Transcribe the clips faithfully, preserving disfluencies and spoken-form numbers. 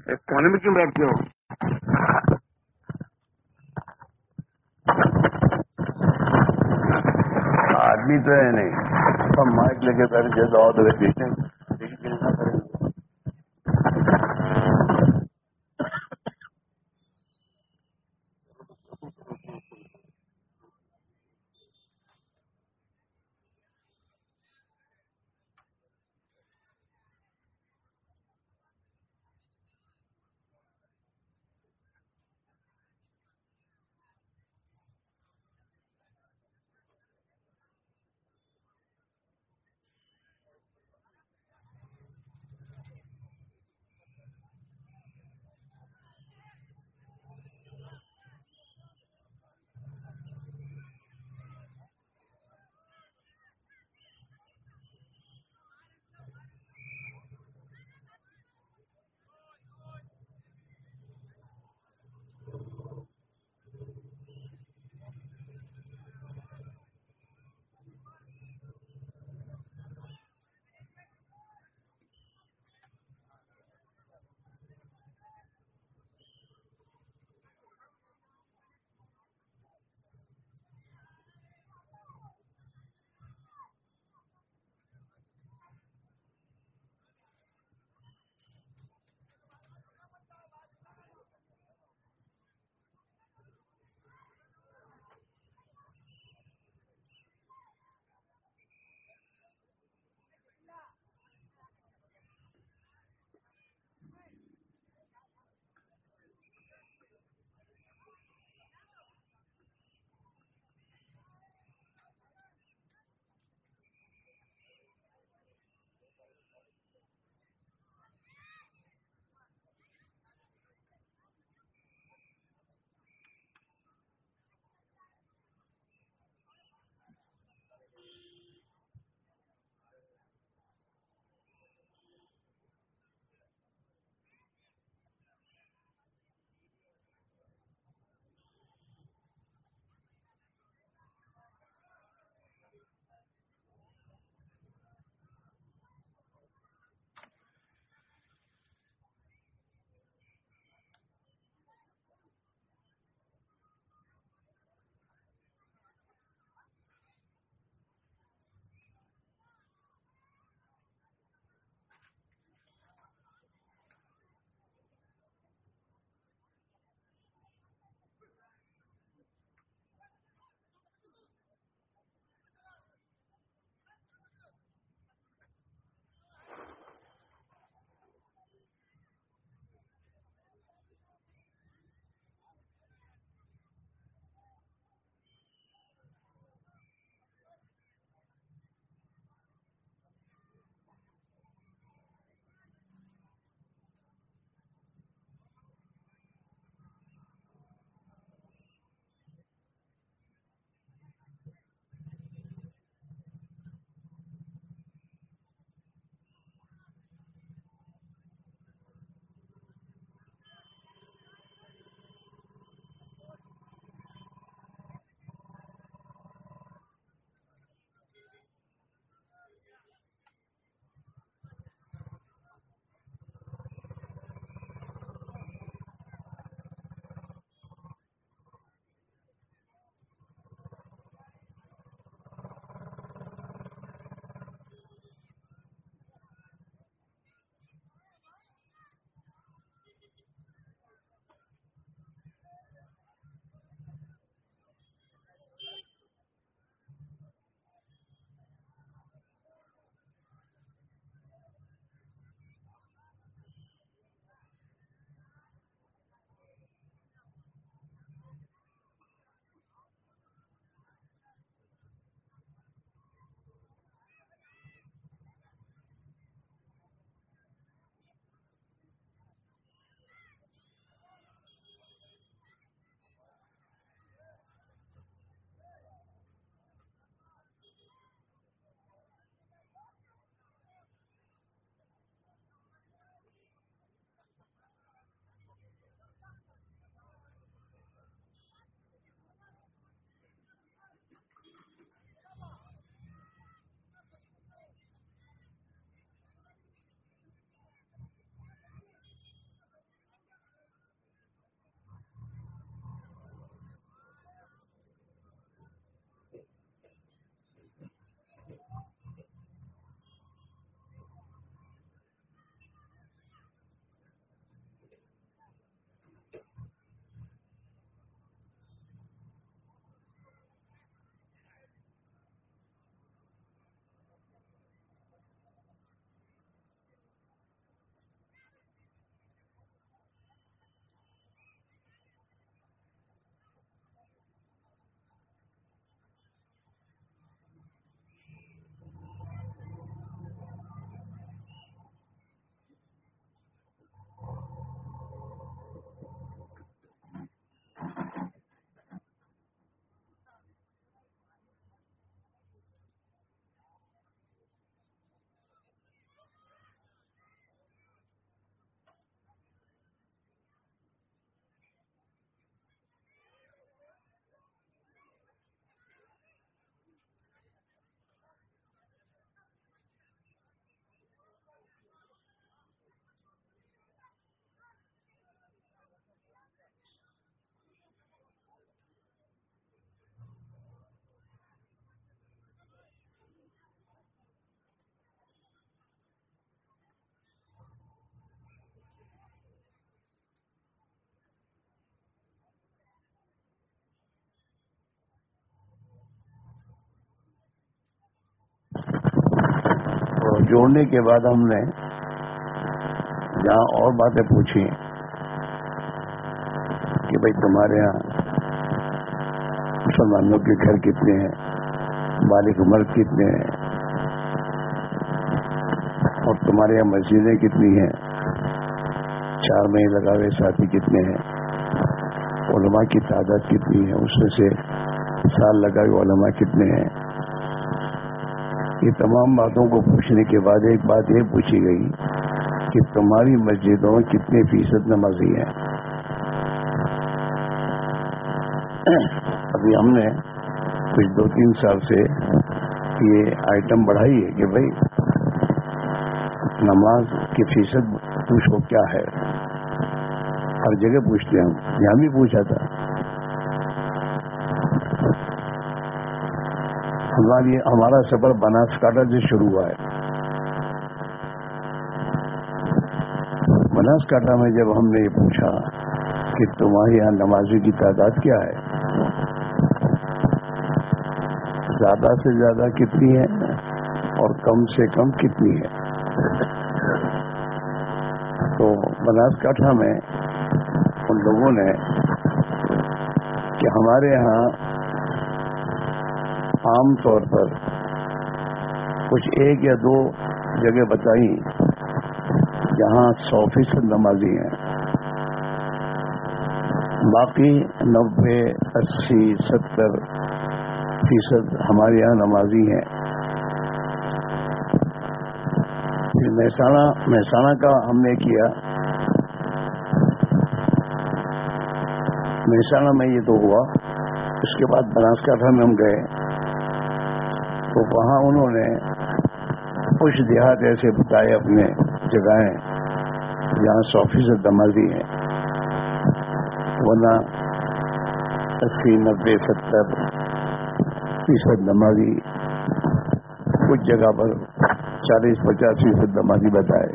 ایک کونے میں کیوں بیٹھتے ہو؟ آدمی تو ہے نہیں، سب مائک لے کے بیٹھے جیسا اور دیکھیں نہ کریں گے. جوڑنے کے بعد ہم نے جہاں اور باتیں پوچھی کہ بھائی تمہارے یہاں مسلمانوں کے گھر کتنے ہیں، بالغ مرد کتنے ہیں، اور تمہارے یہاں مسجدیں کتنی ہیں، چار مہینے لگا ہوئے ساتھی کتنے ہیں، علماء کی تعداد کتنی ہے، اس میں سے سال لگا ہوئے علماء کتنے ہیں. یہ تمام باتوں کو پوچھنے کے بعد ایک بات یہ پوچھی گئی کہ تمہاری مسجدوں میں کتنے فیصد نمازی ہیں. ابھی ہم نے کچھ دو تین سال سے یہ آئٹم بڑھائی ہے کہ بھائی نماز کی فیصد پوچھو کیا ہے. ہر جگہ پوچھتے ہیں، ہم یہاں بھی پوچھا تھا. ہماری ہمارا سفر بناسکانٹھا سے شروع ہوا ہے. بناسکانٹھا میں جب ہم نے یہ پوچھا کہ تمہارے یہاں نمازی کی تعداد کیا ہے، زیادہ سے زیادہ کتنی ہے اور کم سے کم کتنی ہے، تو بناسکانٹھا میں ان لوگوں نے کہ ہمارے ہاں عام طور پر کچھ ایک یا دو جگہ بتائی جہاں سو فیصد نمازی ہیں، باقی نبے اسی ستر فیصد ہمارے یہاں نمازی ہیں. پھر مہسانہ مہسانہ کا ہم نے کیا. مہسانہ میں یہ تو ہوا. اس کے بعد بناسکانٹھا میں ہم گئے تو وہاں انہوں نے کچھ دیہات ایسے بتائے اپنے جگہیں جہاں سو فیصد نمازی ہیں، ورنہ اسی نبے ستر فیصد نمازی، کچھ جگہ پر چالیس پچاس فیصد نمازی بتائے.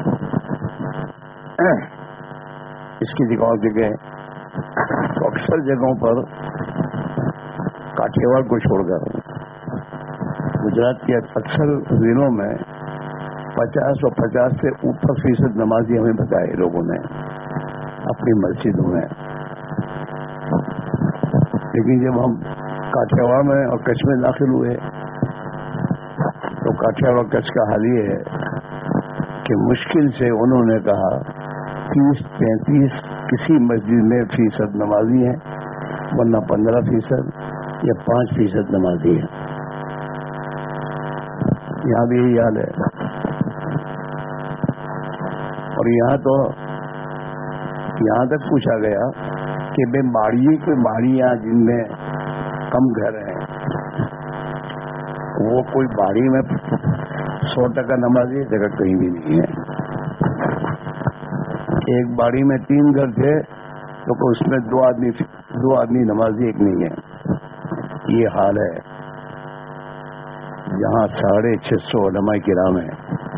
اس کی جگہوں جگہ تو اکثر جگہوں پر کاٹھیاواڑ کو چھوڑ کر گجرات کے اکثر ضلعوں میں پچاس اور پچاس سے اوپر فیصد نمازی ہمیں بتائے لوگوں نے اپنی مسجدوں میں. لیکن جب ہم کاٹھیاواڑ میں اور کچھ میں داخل ہوئے تو کاٹھیاواڑ کچھ کا حال یہ ہے کہ مشکل سے انہوں نے کہا تیس پینتیس کسی مسجد میں فیصد نمازی ہیں، ورنہ پندرہ فیصد یا پانچ فیصد نمازی ہیں. یہاں بھی یہی حال ہے. اور یہاں تو یہاں تک پوچھا گیا کہ بے باڑی کے باڑیاں جن میں کم گھر ہیں وہ کوئی باڑی میں سو ٹکا نمازی جگہ کہیں بھی نہیں ہے. ایک باڑی میں تین گھر تھے تو اس میں دو آدمی دو آدمی نمازی ایک نہیں ہے. یہ حال ہے جہاں ساڑھے چھ سو علماء کرام ہیں.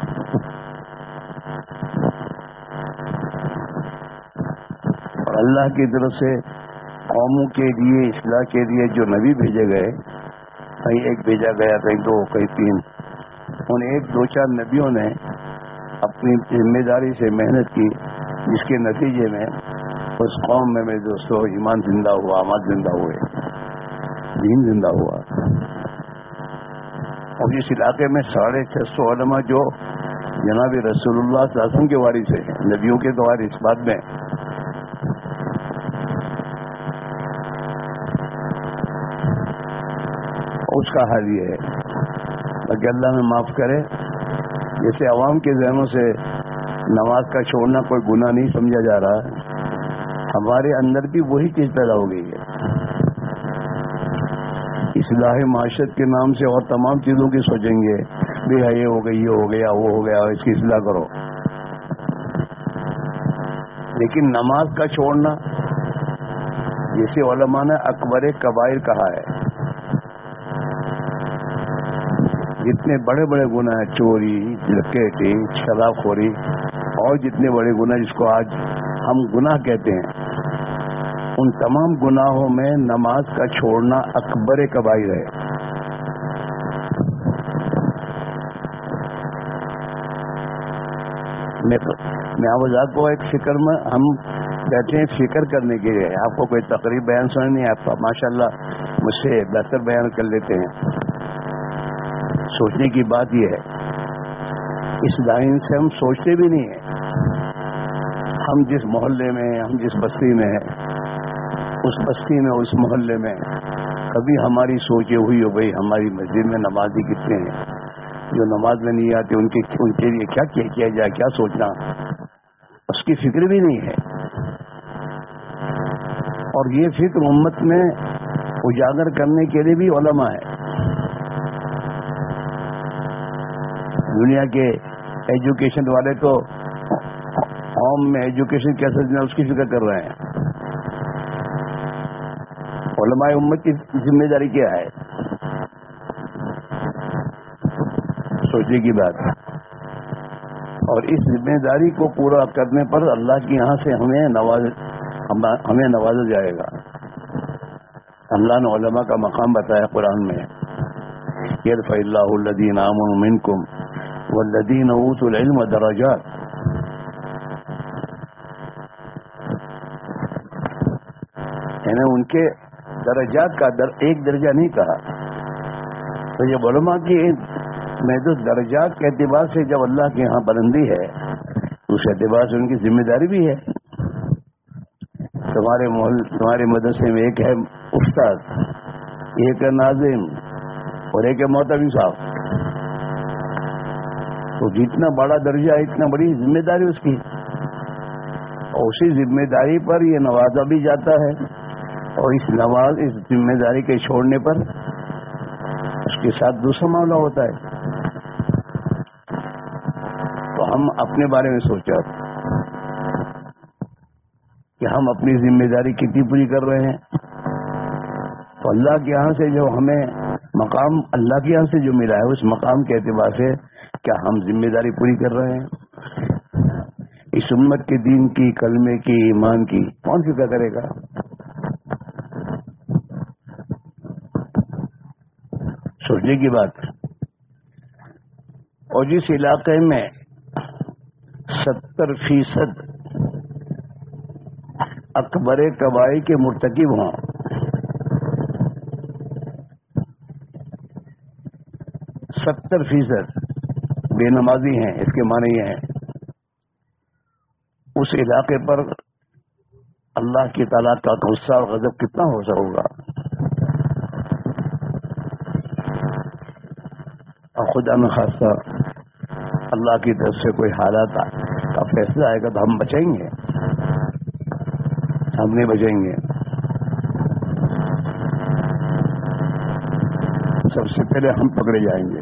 اور اللہ کی طرف سے قوموں کے لیے اصلاح کے لیے جو نبی بھیجے گئے، کہیں ایک بھیجا گیا کہیں دو کہیں تین، ان ایک دو چار نبیوں نے اپنی ذمہ داری سے محنت کی، جس کے نتیجے میں اس قوم میں میرے دوستوں ایمان زندہ ہوا، عمل زندہ ہوئے، دین زندہ ہوا. اور اس علاقے میں ساڑھے چھ سو علماء جو جناب رسول اللہ صلی اللہ علیہ وسلم کے وارث ہیں، نبیوں کے تو وارث بعد میں. اس کا حال یہ ہے کہ اللہ میں معاف کرے، جیسے عوام کے ذہنوں سے نماز کا چھوڑنا کوئی گناہ نہیں سمجھا جا رہا، ہمارے اندر بھی وہی چیز پیدا ہو گئی ہے. اصلاح معاشرت کے نام سے اور تمام چیزوں کی سوچیں گے بھی یہ ہو گئی، یہ ہو گیا، وہ ہو گیا، اس کی اصلاح کرو. لیکن نماز کا چھوڑنا جیسے علماء نے اکبر کبائر کہا ہے، جتنے بڑے بڑے گناہ ہیں، چوری، ڈکیتی، شراب خوری اور جتنے بڑے گناہ جس کو آج ہم گناہ کہتے ہیں، ان تمام گناہوں میں نماز کا چھوڑنا اکبر کبائر ہے. میں میں آپ کو ایک فکر میں ہم بیٹھے ہیں فکر کرنے کے لیے. آپ کو کوئی تقریب بیان سننا نہیں, آپ ماشاء اللہ مجھ سے بہتر بیان کر لیتے ہیں. سوچنے کی بات یہ ہے, اس لائن سے ہم سوچتے بھی نہیں ہیں. ہم جس محلے میں, ہم جس بستی میں ہیں, اس بستی میں, اس محلے میں کبھی ہماری سوچ یہ ہوئی ہو بھائی ہماری مسجد میں نمازی کتنے ہیں, جو نماز میں نہیں آتے ان کے ان کے لیے کیا کیا جائے, کیا سوچنا, اس کی فکر بھی نہیں ہے. اور یہ فکر امت میں اجاگر کرنے کے لیے بھی علماء ہے. دنیا کے ایجوکیشن والے تو قوم میں ایجوکیشن کیسے دینا اس کی فکر کر رہے ہیں. علماء امت کی ذمہ داری کیا ہے؟ سوچنے کی بات. اور اس ذمہ داری کو پورا کرنے پر اللہ کے یہاں سے ہمیں نواز ہمیں نوازا جائے گا. اللہ نے علماء کا مقام بتایا قرآن میں, یرفع اللہ الذین آمنوا منکم والذین اوتوا العلم درجات. یعنی ان کے درجات کا در ایک درجہ نہیں کہا. تو یہ علماء کی میں تو درجات کے اعتبار سے جب اللہ کے یہاں بلندی ہے تو اس اعتبار سے ان کی ذمہ داری بھی ہے. تمہارے محل تمہارے مدرسے میں ایک ہے استاد, ایک ہے ناظم اور ایک ہے محتوی صاحب. تو جتنا بڑا درجہ اتنا بڑی ذمہ داری اس کی, اور اسی ذمہ داری پر یہ نوازا بھی جاتا ہے. اور اس نواز اس ذمہ داری کے چھوڑنے پر اس کے ساتھ دوسرا معاملہ ہوتا ہے. تو ہم اپنے بارے میں سوچا کہ ہم اپنی ذمہ داری کتنی پوری کر رہے ہیں. تو اللہ کے یہاں سے جو ہمیں مقام اللہ کے یہاں سے جو ملا ہے اس مقام کے اعتبار سے کیا ہم ذمہ داری پوری کر رہے ہیں؟ اس امت کے دین کی, کلمے کی, ایمان کی کون فکر کرے گا؟ سوچنے کی بات. اور جس علاقے میں ستر فیصد اکبر کبائر کے مرتکب ہوں, ستر فیصد بے نمازی ہیں, اس کے معنی یہ ہیں اس علاقے پر اللہ کی تعالیٰ کا غصہ اور غضب کتنا ہو سکے ہوگا. اور خدا میں خاصہ اللہ کی طرف سے کوئی حالات کا فیصلہ آئے گا تو ہم بچیں گے, ہم نہیں بچیں گے. سب سے پہلے ہم پکڑے جائیں گے.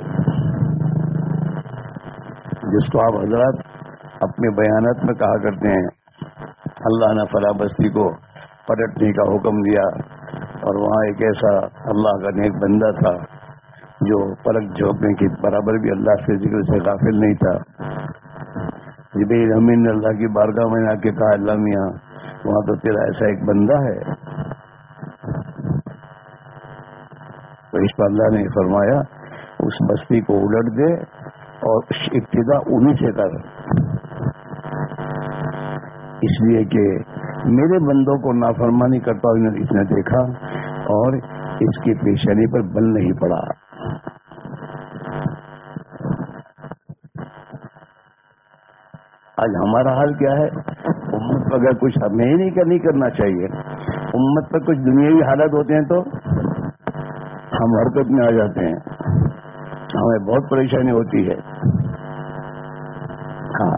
جس کو آپ حضرات اپنے بیانات میں کہا کرتے ہیں اللہ نے فلاں بستی کو پلٹنے کا حکم دیا, اور وہاں ایک ایسا اللہ کا نیک بندہ تھا جو پلک جھونکنے کے برابر بھی اللہ سے ذکر سے غافل نہیں تھا. جبریل امین نے اللہ کی بارگاہ میں آ کے کہا اللہ میاں وہاں تو تیرا ایسا ایک بندہ ہے. تو اس پر اللہ نے فرمایا اس بستی کو الٹ دے اور ابتدا انہی سے کر, اس لیے کہ میرے بندوں کو نافرمانی کرتا ہوا اس نے دیکھا اور اس کی پیشانی پر بل نہیں پڑا. آج ہمارا حال کیا ہے؟ امت پر اگر کچھ ہمیں ہی نہیں نہیں کرنا چاہیے, امت پر کچھ دنیاوی حالات ہوتے ہیں تو ہم حرکت میں آ جاتے ہیں, ہمیں بہت پریشانی ہوتی ہے. ہاں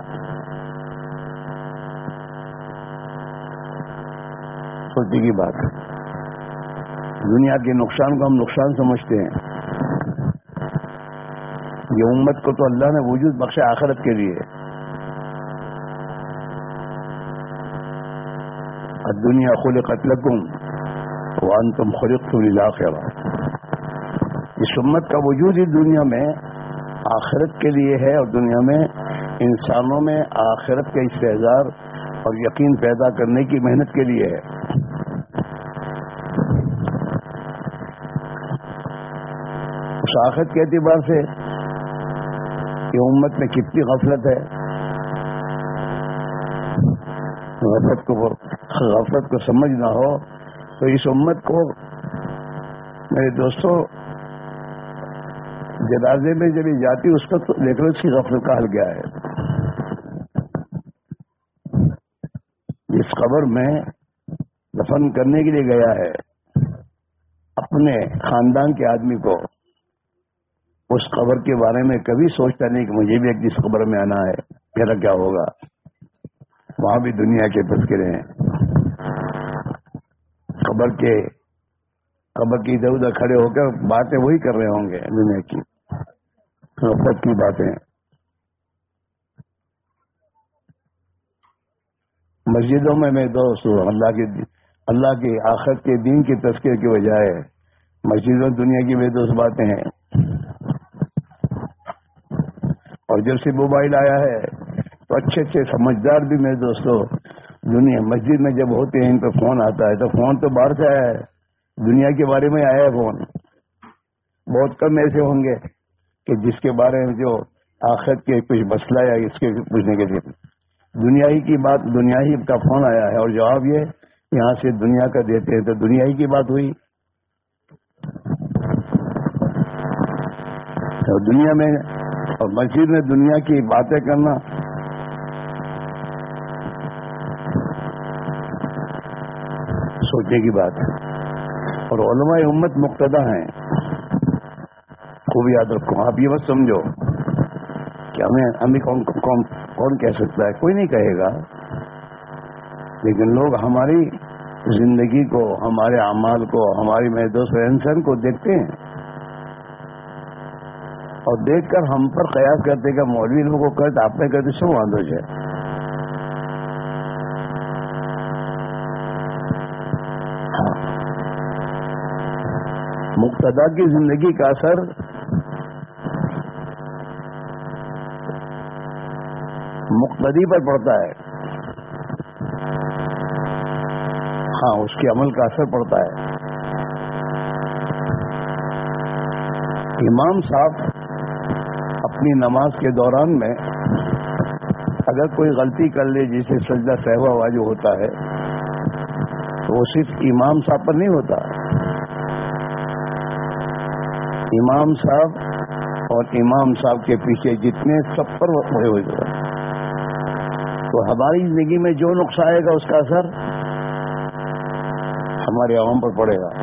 سوچنے کی بات ہے. دنیا کے نقصان کو ہم نقصان سمجھتے ہیں. یہ امت کو تو اللہ نے وجود بخشا آخرت کے لیے. الدنیا خلقت لکم وانتم خلقتم للآخرہ. اس امت کا وجود اس دنیا میں آخرت کے لیے ہے, اور دنیا میں انسانوں میں آخرت کا استحضار اور یقین پیدا کرنے کی محنت کے لیے ہے. اس آخرت کے اعتبار سے یہ امت میں کتنی غفلت ہے, غفلت کو غفلت کو سمجھنا ہو تو اس امت کو میرے دوستوں جنازے میں جب یہ جاتی اس وقت دیکھ لو اس کی غفلت کا حل کیا ہے. اس قبر میں دفن کرنے کے لیے گیا ہے اپنے خاندان کے آدمی کو، اس قبر کے بارے میں کبھی سوچتا نہیں کہ مجھے بھی ایک اس قبر میں آنا ہے، میرا کیا ہوگا. وہاں بھی دنیا کے تذکرے ہیں، قبر کے قبر کی ادھر ادھر کھڑے ہو کر باتیں وہی کر رہے ہوں گے دنیا کی غفلت کی باتیں. مسجدوں میں میں دوست اللہ کی اللہ کی آخرت کے دین کے تذکرے کے بجائے مسجدوں دنیا کی بے دوست باتیں ہیں. اور جب سے موبائل آیا ہے تو اچھے اچھے سمجھدار بھی میرے دوستوں دنیا مسجد میں جب ہوتے ہیں ان پہ فون آتا ہے تو فون تو باہر سے آیا ہے، دنیا کے بارے میں آیا ہے فون. بہت کم ایسے ہوں گے کہ جس کے بارے میں جو آخرت کے کچھ مسئلہ یا اس کے پوچھنے کے لیے دنیا ہی کی بات، دنیا ہی کا فون آیا ہے اور جواب یہ یہاں سے دنیا کا دیتے ہیں تو دنیا ہی کی بات ہوئی. تو دنیا میں اور مسجد میں دنیا کی باتیں کرنا سوچنے کی بات ہے. اور علماء امت مقتدی ہیں، خوب یاد رکھو. آپ یہ مت سمجھو کہ ہمیں ہمیں کون کون کون کہہ سکتا ہے، کوئی نہیں کہے گا، لیکن لوگ ہماری زندگی کو، ہمارے اعمال کو، ہماری میں دوست انسان کو دیکھتے ہیں اور دیکھ کر ہم پر قیاس کرتے کہ مولوی لوگوں کو کرتے آپ نے کرتے سب واندو ہے. مقتدی کی زندگی کا اثر مقتدی پر پڑتا ہے، ہاں اس کے عمل کا اثر پڑتا ہے. امام صاحب اپنی نماز کے دوران میں اگر کوئی غلطی کر لے، جسے سجدہ سہوا ہوا جو ہوتا ہے، تو وہ صرف امام صاحب پر نہیں ہوتا، امام صاحب اور امام صاحب کے پیچھے جتنے سب پر ہوئے ہوئے. تو ہماری زندگی میں جو نقص آئے گا اس کا اثر ہمارے عوام پر پڑے گا.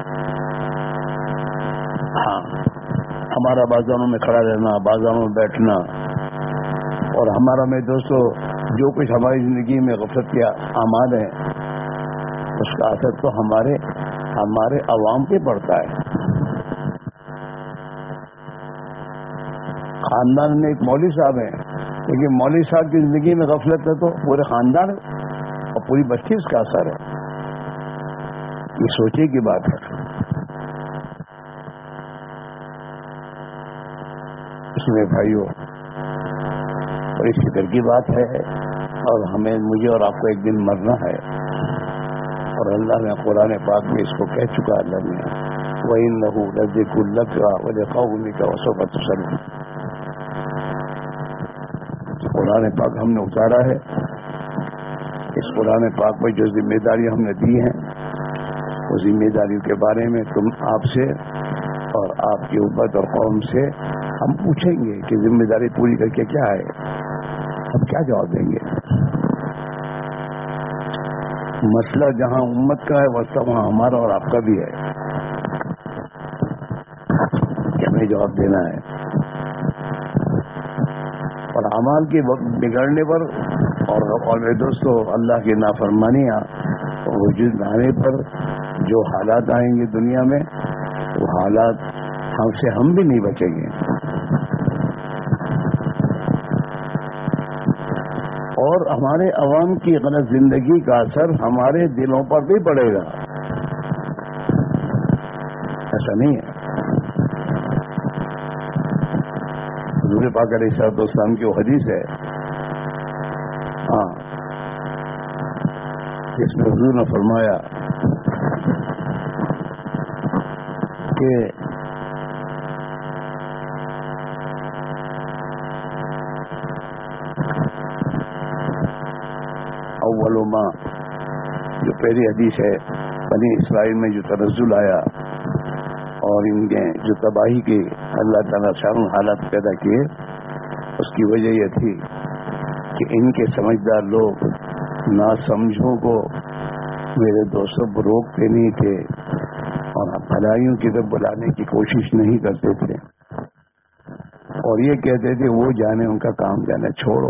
ہاں، ہمارا بازاروں میں کھڑا رہنا، بازاروں میں بیٹھنا، اور ہمارا میں دوستوں جو کچھ ہماری زندگی میں غفلت کے اعمال ہیں اس کا اثر تو ہمارے ہمارے عوام پہ پڑتا ہے. خاندان میں ایک مولوی صاحب ہیں، لیکن مولوی صاحب کی زندگی میں غفلت ہے تو پورے خاندان اور پوری بستی اس کا اثر ہے. یہ سوچنے کی بات ہے. اس میں بھائیوں بڑی فکر کی بات ہے، اور ہمیں مجھے اور آپ کو ایک دن مرنا ہے، اور اللہ نے قرآن پاک میں اس کو کہہ چکا. اللہ نے وَإِنَّهُ لَذِكْرٌ لَكَ وَلِقَوْمِكَ وَسَوْفَ تُسْأَلُونَ. قرآن پاک ہم نے اتارا ہے، اس قرآن پاک میں جو ذمہ داری ہم نے دی ہیں اس ذمہ داریوں کے بارے میں تم آپ سے اور آپ کی امت اور قوم سے ہم پوچھیں گے کہ ذمہ داری پوری کر کے کیا ہے، ہم کیا جواب دیں گے. مسئلہ جہاں امت کا ہے وہاں ہمارا اور آپ کا بھی ہے کہ ہمیں جواب دینا ہے. اور اعمال کے بگڑنے پر اور اور میرے دوستوں اللہ کی نافرمانیاں وجود آنے پر جو حالات آئیں گے دنیا میں، وہ حالات ہم سے ہم بھی نہیں بچیں گے. اور ہمارے عوام کی غلط زندگی کا اثر ہمارے دلوں پر بھی پڑے گا. ایسا نہیں ہے. حضور پاک علیہ الصلوۃ والسلام کی وہ حدیث ہے، ہاں، جس میں حضور نے فرمایا کہ اول ما جو پہلی حدیث ہے بنی اسرائیل میں جو تنزل آیا اور ان کے جو تباہی کی اللہ تعالیٰ شان حالات پیدا کیے، اس کی وجہ یہ تھی کہ ان کے سمجھدار لوگ ناسمجھوں کو میرے دوستوں روکتے نہیں تھے اور بھلائیوں کی طرف بلانے کی کوشش نہیں کرتے تھے، اور یہ کہتے تھے وہ جانے ان کا کام جانے، چھوڑو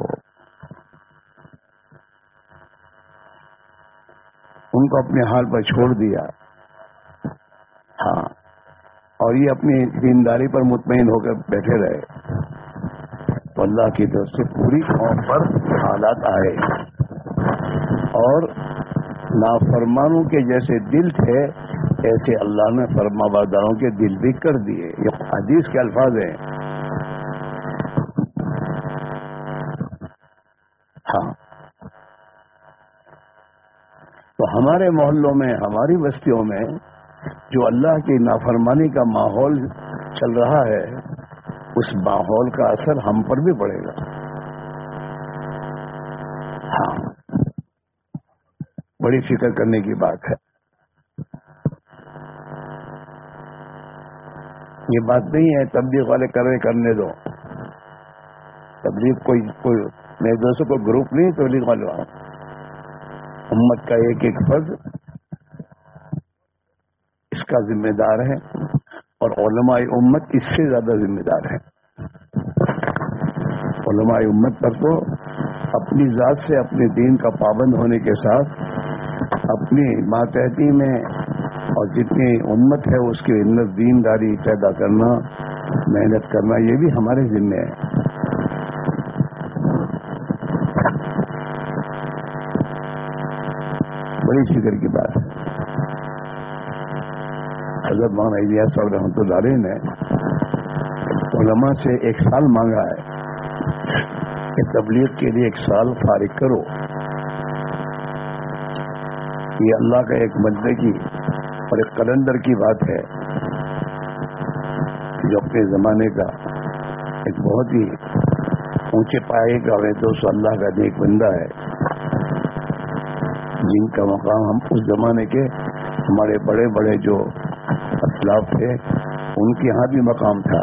ان کو اپنے حال پر چھوڑ دیا۔ ہاں، اور یہ اپنی دینداری پر مطمئن ہو کر بیٹھے رہے، تو اللہ کی طرف سے پوری قوم پر حالات آئے، اور نافرمانوں کے جیسے دل تھے ایسے اللہ نے فرما برداروں کے دل بھی کر دیے۔ یہ حدیث کے الفاظ ہیں۔ ہاں، تو ہمارے محلوں میں، ہماری بستیوں میں جو اللہ کی نافرمانی کا ماحول چل رہا ہے، اس ماحول کا اثر ہم پر بھی پڑے گا۔ ہاں، بڑی فکر کرنے کی بات ہے۔ یہ بات نہیں ہے تبلیغ والے کرے کرنے دو، تبلیغ کوئی کوئی میرے دوستوں کو گروپ نہیں تبلیغ والے، امت کا ایک ایک فرد اس کا ذمہ دار ہے، اور علماء امت اس سے زیادہ ذمہ دار ہے۔ علماء امت پر تو اپنی ذات سے اپنے دین کا پابند ہونے کے ساتھ اپنی ماتحتی میں اور جتنی امت ہے اس کے اندر دینداری پیدا کرنا، محنت کرنا، یہ بھی ہمارے ذمہ ہے۔ بڑی فکر کی بات ہے۔ حضرت مولانا الیاس صاحب رحمۃ اللہ علیہ نے علماء سے ایک سال مانگا ہے کہ تبلیغ کے لیے ایک سال فارغ کرو۔ یہ اللہ کا ایک بندے کی اور ایک قلندر کی بات ہے جو اپنے زمانے کا ایک بہت ہی اونچے پائے کا ہے، تو سو اللہ کا نیک بندہ ہے، جن کا مقام ہم اس زمانے کے ہمارے بڑے بڑے جو اسلاف تھے ان کے یہاں بھی مقام تھا۔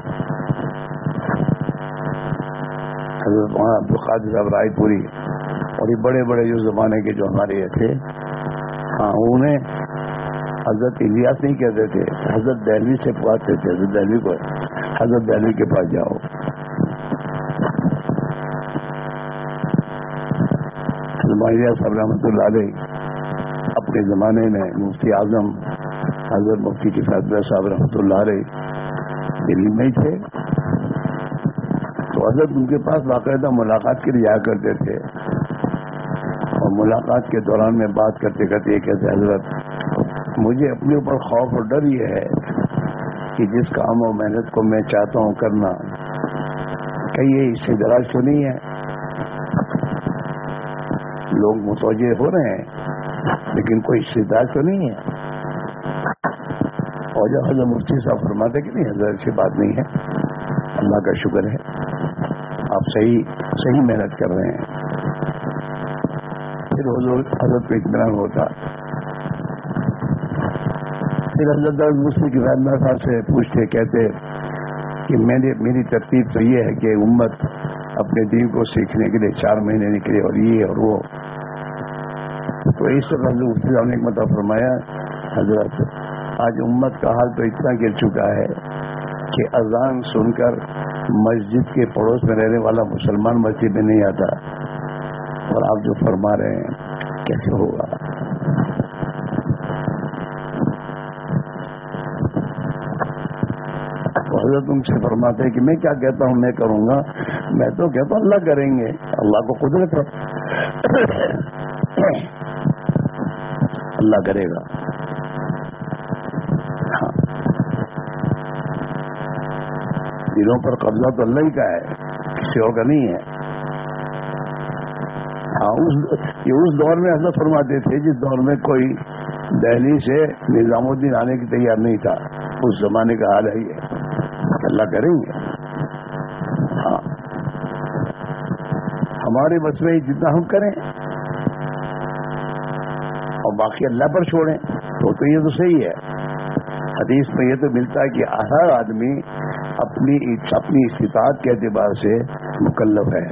حضرت وہاں عبد القادر صاحب رائے پوری اور یہ بڑے بڑے جو زمانے کے جو ہمارے یہ تھے، ہاں انہیں حضرت الیاس نہیں کہتے تھے، حضرت دہلوی سے پکارتے تھے، حضرت دہلوی کو حضرت دہلوی کے پاس جاؤ۔ حضرت صاحب رحمۃ اللہ علیہ اپنے زمانے میں مفتی اعظم حضرت مفتی کفایت صاحب رحمۃ اللہ علیہ دلی میں ہی تھے، تو حضرت ان کے پاس باقاعدہ ملاقات کے لیے جایا کرتے تھے، اور ملاقات کے دوران میں بات کرتے کرتے یہ کہتے، حضرت مجھے اپنے اوپر خوف اور ڈر یہ ہے کہ جس کام و محنت کو میں چاہتا ہوں کرنا، کہیں یہ اس سے دراز تو نہیں ہے، لوگ متوجہ ہو رہے ہیں لیکن کوئی استدراج تو نہیں ہے۔ اور جو حضرت مفتی صاحب فرماتے کہ نہیں حضرت سے بات نہیں ہے، اللہ کا شکر ہے آپ صحیح صحیح محنت کر رہے ہیں۔ پھر حضور حضرت کو اطمینان ہوتا، پھر حضرت مفتی کفایت صاحب سے پوچھتے، کہتے کہ میری میری ترتیب تو یہ ہے کہ امت اپنے دین کو سیکھنے کے لیے چار مہینے نکلے اور یہ اور وہ، تو اس وقت حضرت مفتی صاحب نے ایک مطلب فرمایا، حضرت آج امت کا حال تو اتنا گر چکا ہے کہ اذان سن کر مسجد کے پڑوس میں رہنے والا مسلمان مسجد میں نہیں آتا، اور آپ جو فرما رہے ہیں کیسے ہوگا؟ تو حضرت ان سے فرماتے ہیں کہ میں کیا کہتا ہوں میں کروں گا، میں تو کہتا ہوں اللہ کریں گے، اللہ کو قدرت ہے، اللہ کرے گا۔ ہاں، دلوں پر قبضہ تو اللہ ہی کا ہے، کسی اور کا نہیں ہے۔ ہاں، اس یہ اس دور میں حضرت فرماتے تھے جس دور میں کوئی دہلی سے نظام الدین آنے کی تیار نہیں تھا، اس زمانے کا حال ہے یہ، اللہ کریں گے۔ ہاں، ہمارے بس میں جتنا ہم کریں، اور باقی اللہ پر چھوڑیں تو تو یہ تو صحیح ہے. حدیث میں یہ تو ملتا ہے کہ ہر آدمی اپنی اپنی استطاعت کے اعتبار سے مکلف ہے.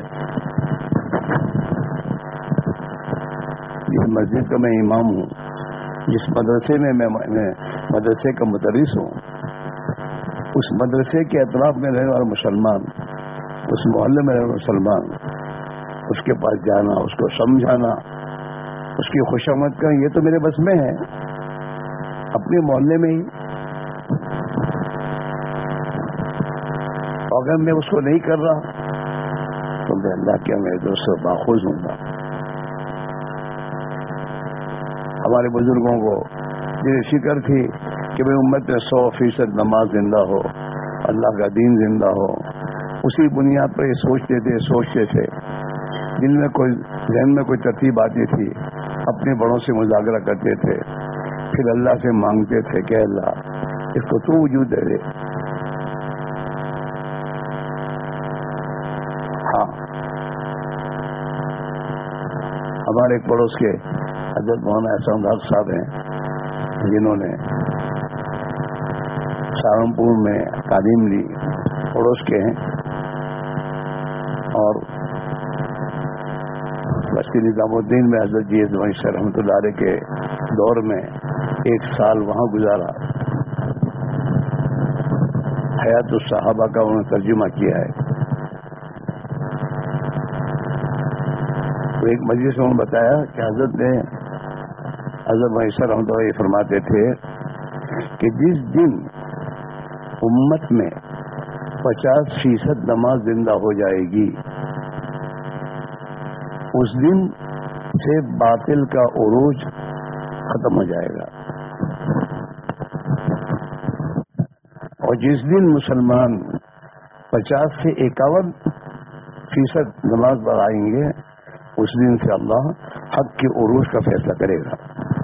جس مسجد کا میں امام ہوں, جس مدرسے میں میں مدرسے کا مدرس ہوں, اس مدرسے کے اطراف میں رہنے والا مسلمان, اس محلے میں رہنے والا مسلمان, اس کے پاس جانا, اس کو سمجھانا, اس کی خوشامد کرنا, یہ تو میرے بس میں ہے. اپنے محلے میں ہی اگر میں اس کو نہیں کر رہا تو میں اللہ کیا میرے دوست سے باخوذ ہوں گا. ہمارے بزرگوں کو یہ فکر تھی کہ بھائی امت میں سو فیصد نماز زندہ ہو, اللہ کا دین زندہ ہو, اسی بنیاد پر یہ سوچتے تھے سوچتے تھے دل میں کوئی ذہن میں کوئی ترتیب آتی تھی, اپنے بڑوں سے مذاکرہ کرتے تھے, پھر اللہ سے مانگتے تھے کہ اللہ اس کو تو وجود دے دے. ہاں, ہمارے ایک پڑوس کے حضرت مولانا احسان حق صاحب ہیں جنہوں نے سہارنپور میں تعلیم لی, پڑوس کے ہیں, اور بستی نظام الدین میں حضرت جی سے رحمۃ اللہ علیہ کے دور میں ایک سال وہاں گزارا. حیات الصحابہ کا انہوں نے ترجمہ کیا ہے. تو ایک مجلس میں انہوں نے بتایا کہ حضرت نے حضرت معیشہ رحمۃ اللہ یہ فرماتے تھے کہ جس دن امت میں پچاس فیصد نماز زندہ ہو جائے گی اس دن سے باطل کا عروج ختم ہو جائے گا, اور جس دن مسلمان پچاس سے اکاون فیصد نماز بڑھائیں گے اس دن سے اللہ حق کے عروج کا فیصلہ کرے گا.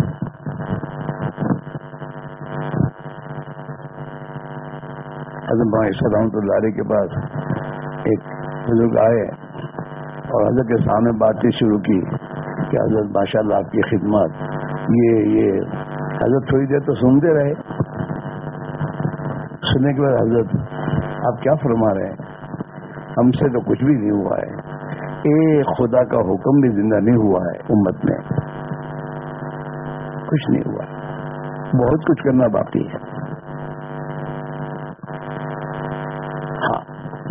حضرت معیشہ رحمۃ اللہ علیہ کے پاس ایک بزرگ آئے اور حضرت کے سامنے بات چیت شروع کی کہ حضرت ماشاء اللہ آپ کی خدمات یہ یہ حضرت تھوڑی دیر تو سنتے رہے. سننے کے بعد حضرت آپ کیا فرما رہے ہیں, ہم سے تو کچھ بھی نہیں ہوا ہے, ایک خدا کا حکم بھی زندہ نہیں ہوا ہے امت میں, کچھ نہیں ہوا, بہت کچھ کرنا باقی ہے. ہاں,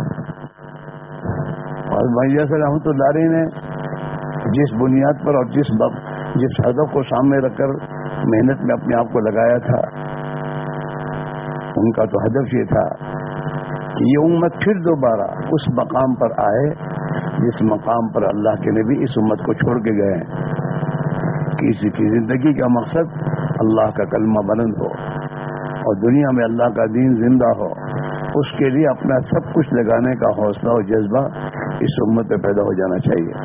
اور بھائی سے رحمۃ اللہ علیہ نے جس بنیاد پر اور جس جس ہدف کو سامنے رکھ کر محنت میں اپنے آپ کو لگایا تھا, ان کا تو ہدف یہ تھا کہ یہ امت پھر دوبارہ اس مقام پر آئے جس مقام پر اللہ کے نبی اس امت کو چھوڑ کے گئے ہیں. کسی کی زندگی کا مقصد اللہ کا کلمہ بلند ہو اور دنیا میں اللہ کا دین زندہ ہو, اس کے لیے اپنا سب کچھ لگانے کا حوصلہ اور جذبہ اس امت میں پیدا ہو جانا چاہیے.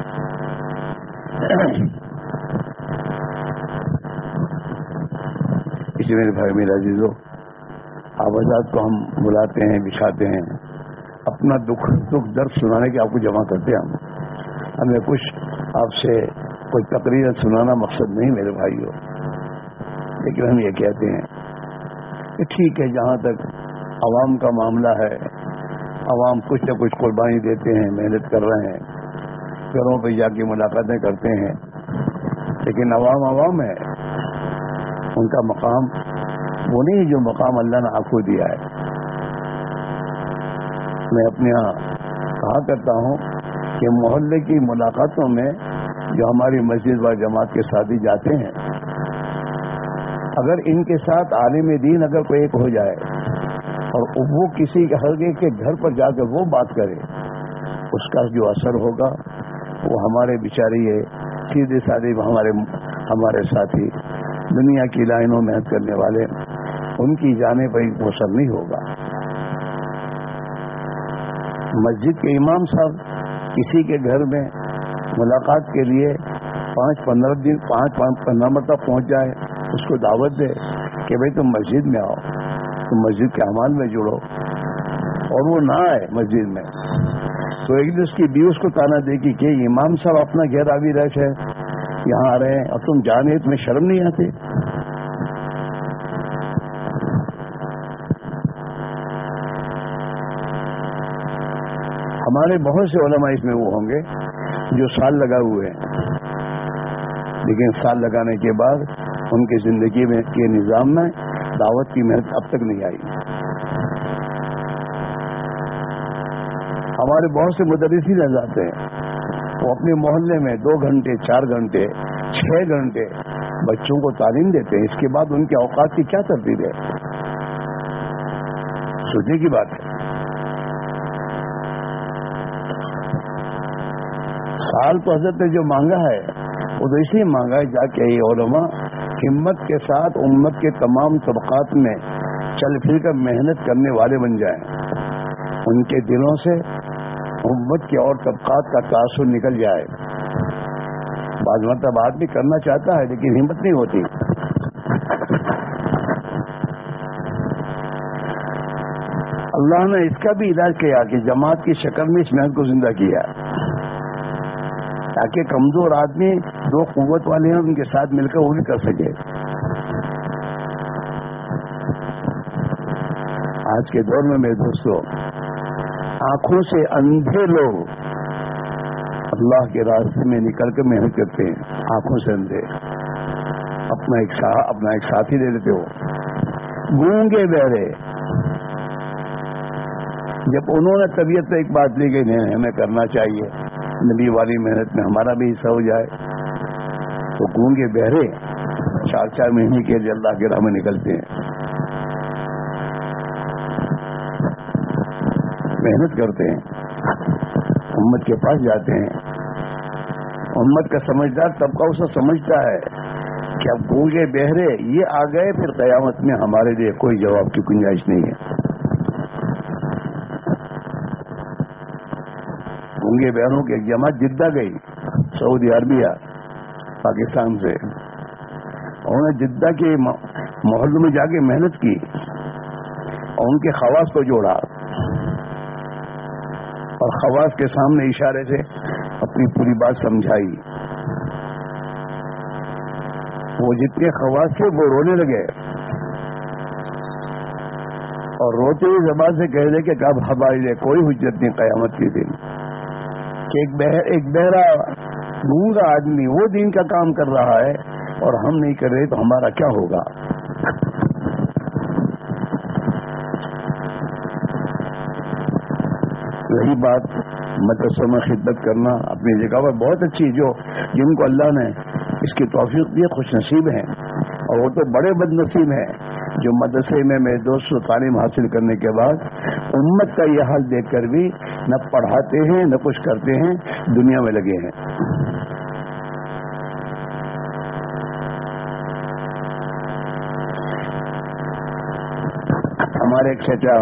اسی میرے بھائی میرے عزیزو, آپ حضرات کو ہم بلاتے ہیں, بچھاتے ہیں, اپنا دکھ دکھ درد سنانے کے آپ کو جمع کرتے ہیں. ہم ہمیں کچھ آپ سے کوئی تقریر سنانا مقصد نہیں میرے بھائیو, لیکن ہم یہ کہتے ہیں کہ ٹھیک ہے, جہاں تک عوام کا معاملہ ہے, عوام کچھ نہ کچھ قربانی دیتے ہیں, محنت کر رہے ہیں, گھروں پہ جا کے ملاقاتیں کرتے ہیں, لیکن عوام عوام ہے, ان کا مقام وہ نہیں جو مقام اللہ نے آپ کو دیا ہے. میں اپنے یہاں کہا کرتا ہوں کہ محلے کی ملاقاتوں میں جو ہماری مسجد و جماعت کے ساتھی جاتے ہیں, اگر ان کے ساتھ عالم دین اگر کوئی ایک ہو جائے اور وہ کسی ہر ایک کے گھر پر جا کر وہ بات کرے, اس کا جو اثر ہوگا وہ ہمارے بیچارے یہ سیدھے سادے ہمارے ہمارے ساتھی دنیا کی لائنوں میں محنت کرنے والے, ان کی جانے پر وہ اثر نہیں ہوگا. مسجد کے امام صاحب کسی کے گھر میں ملاقات کے لیے پانچ پندرہ دن پانچ پانچ پندرہ مرتبہ پہنچ جائے, اس کو دعوت دے کہ بھائی تم مسجد میں آؤ, تم مسجد کے اعمال میں جڑو, اور وہ نہ آئے مسجد میں, تو ایک دن اس کی بیوی اس کو تانا دے گی کہ امام صاحب اپنا گھر آوی رہے ہے, یہاں آ رہے ہیں اور تم جانے تمہیں شرم نہیں آتی؟ ہمارے بہت سے علماء اس میں وہ ہوں گے جو سال لگا ہوئے ہیں، لیکن سال لگانے کے بعد ان کی زندگی میں کے نظام میں دعوت کی محنت اب تک نہیں آئی۔ ہمارے بہت سے مدرسین حضرات ہیں، وہ اپنے محلے میں دو گھنٹے چار گھنٹے چھ گھنٹے بچوں کو تعلیم دیتے ہیں، اس کے بعد ان کے اوقات کی کیا ترتیب ہے؟ سوچنے کی بات ہے۔ سال تو حضرت نے جو مانگا ہے وہ تو اس لیے مانگا ہے جا کے یہ علماء ہمت کے ساتھ امت کے تمام طبقات میں چل پھر کر محنت کرنے والے بن جائیں، ان کے دلوں سے امت کے اور طبقات کا تاثر نکل جائے۔ بعض مرتبہ آدمی کرنا چاہتا ہے لیکن ہمت نہیں ہوتی۔ اللہ نے اس کا بھی علاج کیا کہ جماعت کی شکل میں اس محنت کو زندہ کیا، تاکہ کمزور آدمی دو قوت والے ہیں ان کے ساتھ مل کر وہ بھی کر سکے۔ آج کے دور میں میرے دوستوں، آنکھوں سے اندھے لوگ اللہ کے راستے میں نکل کر محنت کرتے ہیں، آنکھوں سے اندھے۔ اپنا ایک سا اپنا ایک ساتھی لے لیتے ہو، گونگے بہرے، جب انہوں نے طبیعت سے ایک بات لی کہ نہیں ہمیں کرنا چاہیے، نبی والی محنت میں ہمارا بھی حصہ ہو جائے، تو گونگے بہرے چار چار مہینے کے لیے اللہ کے راہ میں نکلتے ہیں، محنت کرتے ہیں، امت کے پاس جاتے ہیں۔ امت کا سمجھدار طبقہ اسے سمجھتا ہے کہ اب گونگے بہرے یہ آ گئے، پھر قیامت میں ہمارے لیے کوئی جواب کی گنجائش نہیں ہے۔ گونگے بہروں کی ایک جماعت جدہ گئی، سعودی عربیہ پاکستان سے، انہوں نے جدہ کے محلوں میں جا کے محنت کی اور ان کے خواص کو جوڑا اور خواص کے سامنے اشارے سے اپنی پوری بات سمجھائی۔ وہ جتنے خواص تھے وہ رونے لگے اور روتے ہوئے زبان سے کہہ دے کہ اب ہمارے لیے کوئی حجت نہیں قیامت کے دن، کہ ایک بہر ایک بہرا گونگا آدمی وہ دین کا کام کر رہا ہے اور ہم نہیں کر رہے تو ہمارا کیا ہوگا؟ یہی بات مدرسوں میں خدمت کرنا اپنی جگہ پر بہت اچھی، جو جن کو اللہ نے اس کی توفیق دی خوش نصیب ہیں، اور وہ تو بڑے بد نصیب ہیں جو مدرسے میں میرے دوستوں تعلیم حاصل کرنے کے بعد امت کا یہ حال دیکھ کر بھی نہ پڑھاتے ہیں نہ کچھ کرتے ہیں، دنیا میں لگے ہیں۔ ہمارے ایک چچا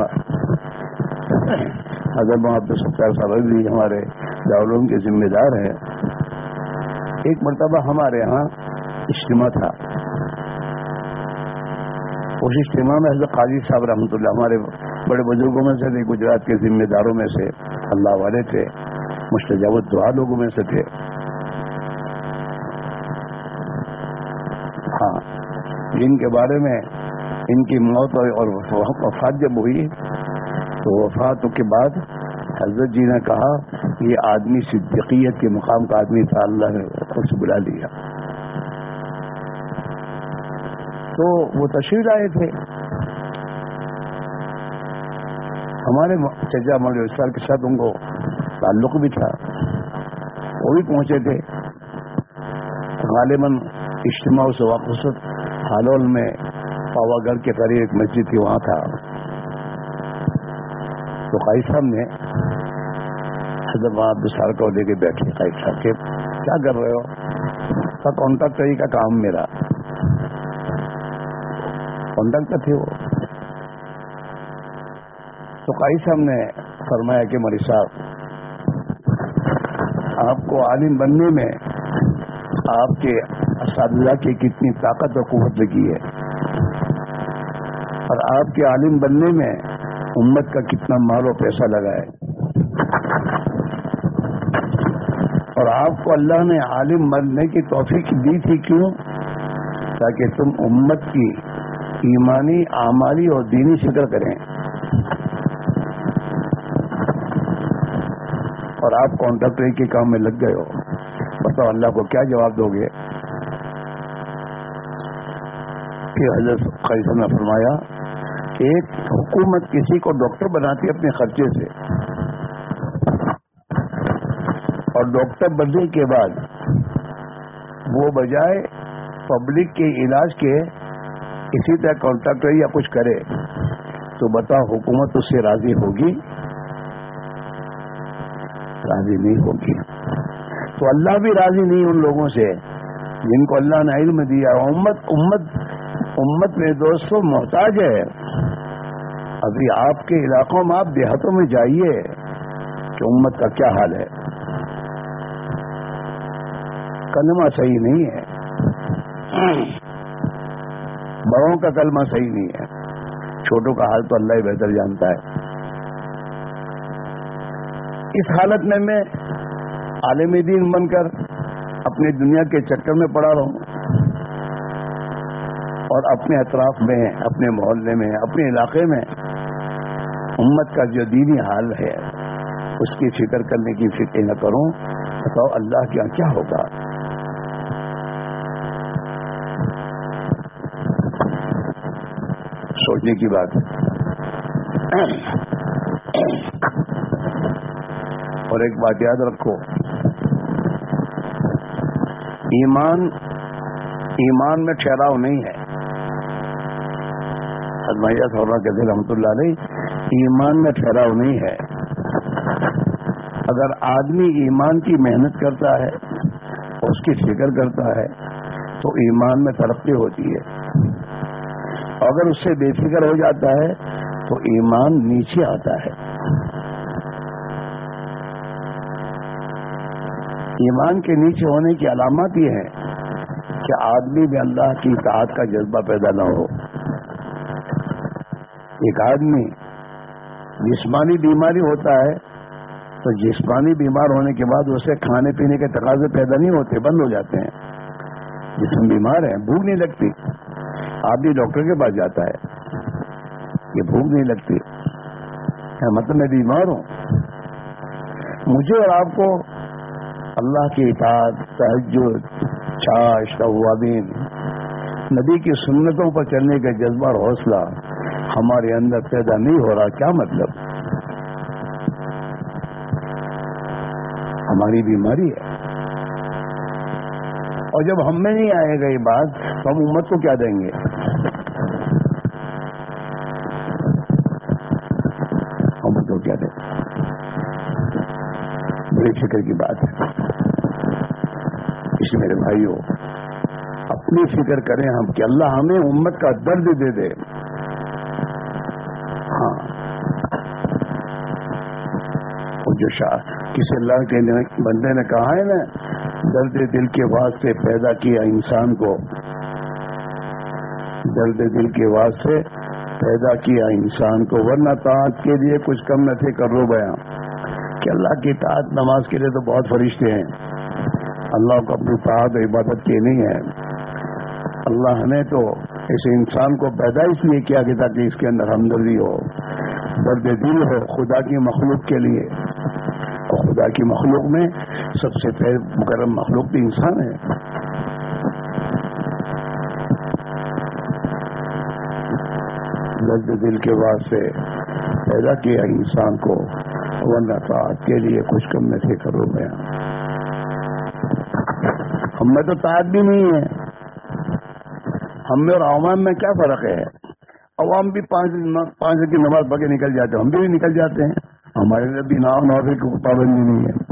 حضرت عبد الستار صاحب بھی ہمارے دارالعلوم کے ذمہ دار ہیں، ایک مرتبہ ہمارے یہاں اجتماع تھا، اس اجتماع میں حضرت قاضی صاحب رحمۃ اللہ ہمارے بڑے بزرگوں میں سے تھے، گجرات کے ذمہ داروں میں سے، اللہ والے تھے، مستجاب الدعا لوگوں میں سے تھے۔ ہاں، جن کے بارے میں ان کی موت اور وفات جب ہوئی تو وفات کے بعد حضرت جی نے کہا یہ آدمی صدیقیت کے مقام کا آدمی تھا، اللہ نے اسے بلا لیا۔ تو وہ تشریف آئے تھے، ہمارے چچا مولوی اسرار کے ساتھ ان کو تعلق بھی تھا، وہ بھی پہنچے تھے۔ غالباً اجتماع سے واقف ہالول میں پاوا گڑھ کے قریب ایک مسجد تھی، وہاں تھا۔ تو قاضی صاحب نے حضرت عبد الستار کو لے کے بیٹھے، قاضی صاحب کے کیا کر رہے ہو؟ کا کانٹریکٹری کا کام میرا کانٹریکٹر تھے وہ۔ تو قاضی صاحب نے فرمایا کہ مولوی صاحب، آپ کو عالم بننے میں آپ کے اساتذہ کی کتنی طاقت اور قوت لگی ہے، اور آپ کے عالم بننے میں امت کا کتنا مال و پیسہ لگا ہے، اور آپ کو اللہ نے عالم بننے کی توفیق دی تھی کیوں؟ تاکہ تم امت کی ایمانی، اعمالی اور دینی فکر کریں، اور آپ کانٹریکٹری کے کام میں لگ گئے ہو. بتاؤ اللہ کو کیا جواب دو گے؟ کہ حضرت قیصر نے فرمایا کہ ایک حکومت کسی کو ڈاکٹر بناتی ہے اپنے خرچے سے، اور ڈاکٹر بننے کے بعد وہ بجائے پبلک کے علاج کے اسی طرح کانٹریکٹر یا کچھ کرے، تو بتاؤ حکومت اس سے راضی ہوگی؟ راضی نہیں ہوگی. تو اللہ بھی راضی نہیں ان لوگوں سے جن کو اللہ نے علم دیا. امت امت امت میں دوستوں محتاج ہے. ابھی آپ کے علاقوں میں، آپ دیہاتوں میں جائیے کہ امت کا کیا حال ہے. کلمہ صحیح نہیں ہے، بڑوں کا کلمہ صحیح نہیں ہے، چھوٹوں کا حال تو اللہ ہی بہتر جانتا ہے. اس حالت میں میں عالم دین بن کر اپنی دنیا کے چکر میں پڑا رہا ہوں، اور اپنے اطراف میں، اپنے محلے میں، اپنے علاقے میں امت کا جو دینی حال ہے اس کی فکر کرنے کی فکر نہ کروں. بتاؤ اللہ کے یہاں کیا ہوگا؟ سوچنے کی بات ہے. اور ایک بات یاد رکھو، ایمان ایمان میں ٹھہراؤ نہیں ہے. ازمائیہ صحابہ کہتے رحمۃ اللہ علیہ، ایمان میں ٹھہراؤ نہیں ہے. اگر آدمی ایمان کی محنت کرتا ہے، اس کی فکر کرتا ہے، تو ایمان میں ترقی ہوتی ہے. اگر اس سے بے فکر ہو جاتا ہے تو ایمان نیچے آتا ہے. ایمان کے نیچے ہونے کی علامات یہ ہے کہ آدمی میں اللہ کی اطاعت کا جذبہ پیدا نہ ہو. ایک آدمی جسمانی بیماری ہوتا ہے تو جسمانی بیمار ہونے کے بعد اسے کھانے پینے کے تقاضے پیدا نہیں ہوتے، بند ہو جاتے ہیں. جسم بیمار ہے، بھوک نہیں لگتی، آدمی ڈاکٹر کے پاس جاتا ہے، یہ بھوک نہیں لگتی، مطلب میں بیمار ہوں. مجھے اور آپ کو اللہ کی اطاعت، تہجد، چاش، توابین، نبی کی سنتوں پر چلنے کا جذبہ اور حوصلہ ہمارے اندر پیدا نہیں ہو رہا. کیا مطلب؟ ہماری بیماری ہے. اور جب ہم میں نہیں آئے گا یہ بات تو ہم امت کو کیا دیں گے؟ امت کو کیا دیں گے؟ بڑی فکر کی بات ہے. اس میرے بھائیوں، اپنی فکر کریں ہم کہ اللہ ہمیں امت کا درد دے دے. ہاں، وہ جو شاہ کسی اللہ کے بندے نے کہا ہے نا، درد دل کے واسطے پیدا کیا انسان کو، درد دل کے واسطے پیدا کیا انسان کو، ورنہ طاعت کے لیے کچھ کم نہ تھے. کر رو بیاں کہ اللہ کی طاعت نماز کے لیے تو بہت فرشتے ہیں، اللہ کو اپنی طاعت و عبادت کی نہیں ہے. اللہ نے تو اس انسان کو پیدا اس لیے کیا کہ تاکہ اس کے اندر ہمدردی ہو، درد دل ہو خدا کی مخلوق کے لیے. اور خدا کی مخلوق میں سب سے پہلے مکرم مخلوق بھی انسان ہے. درد دل کے واسطے پیدا کیا انسان کو، ورنہ طاعت کے لیے کچھ کم میں سے کرو گیا. ہم میں تو طاعت بھی نہیں ہے. ہم میں اور عوام میں کیا فرق ہے؟ عوام بھی پانچ پانچ کی نماز پڑھ کے نکل جاتے ہیں، ہم بھی نکل جاتے ہیں. ہمارے لیے بھی نام نوافل کی پابندی نہیں ہے.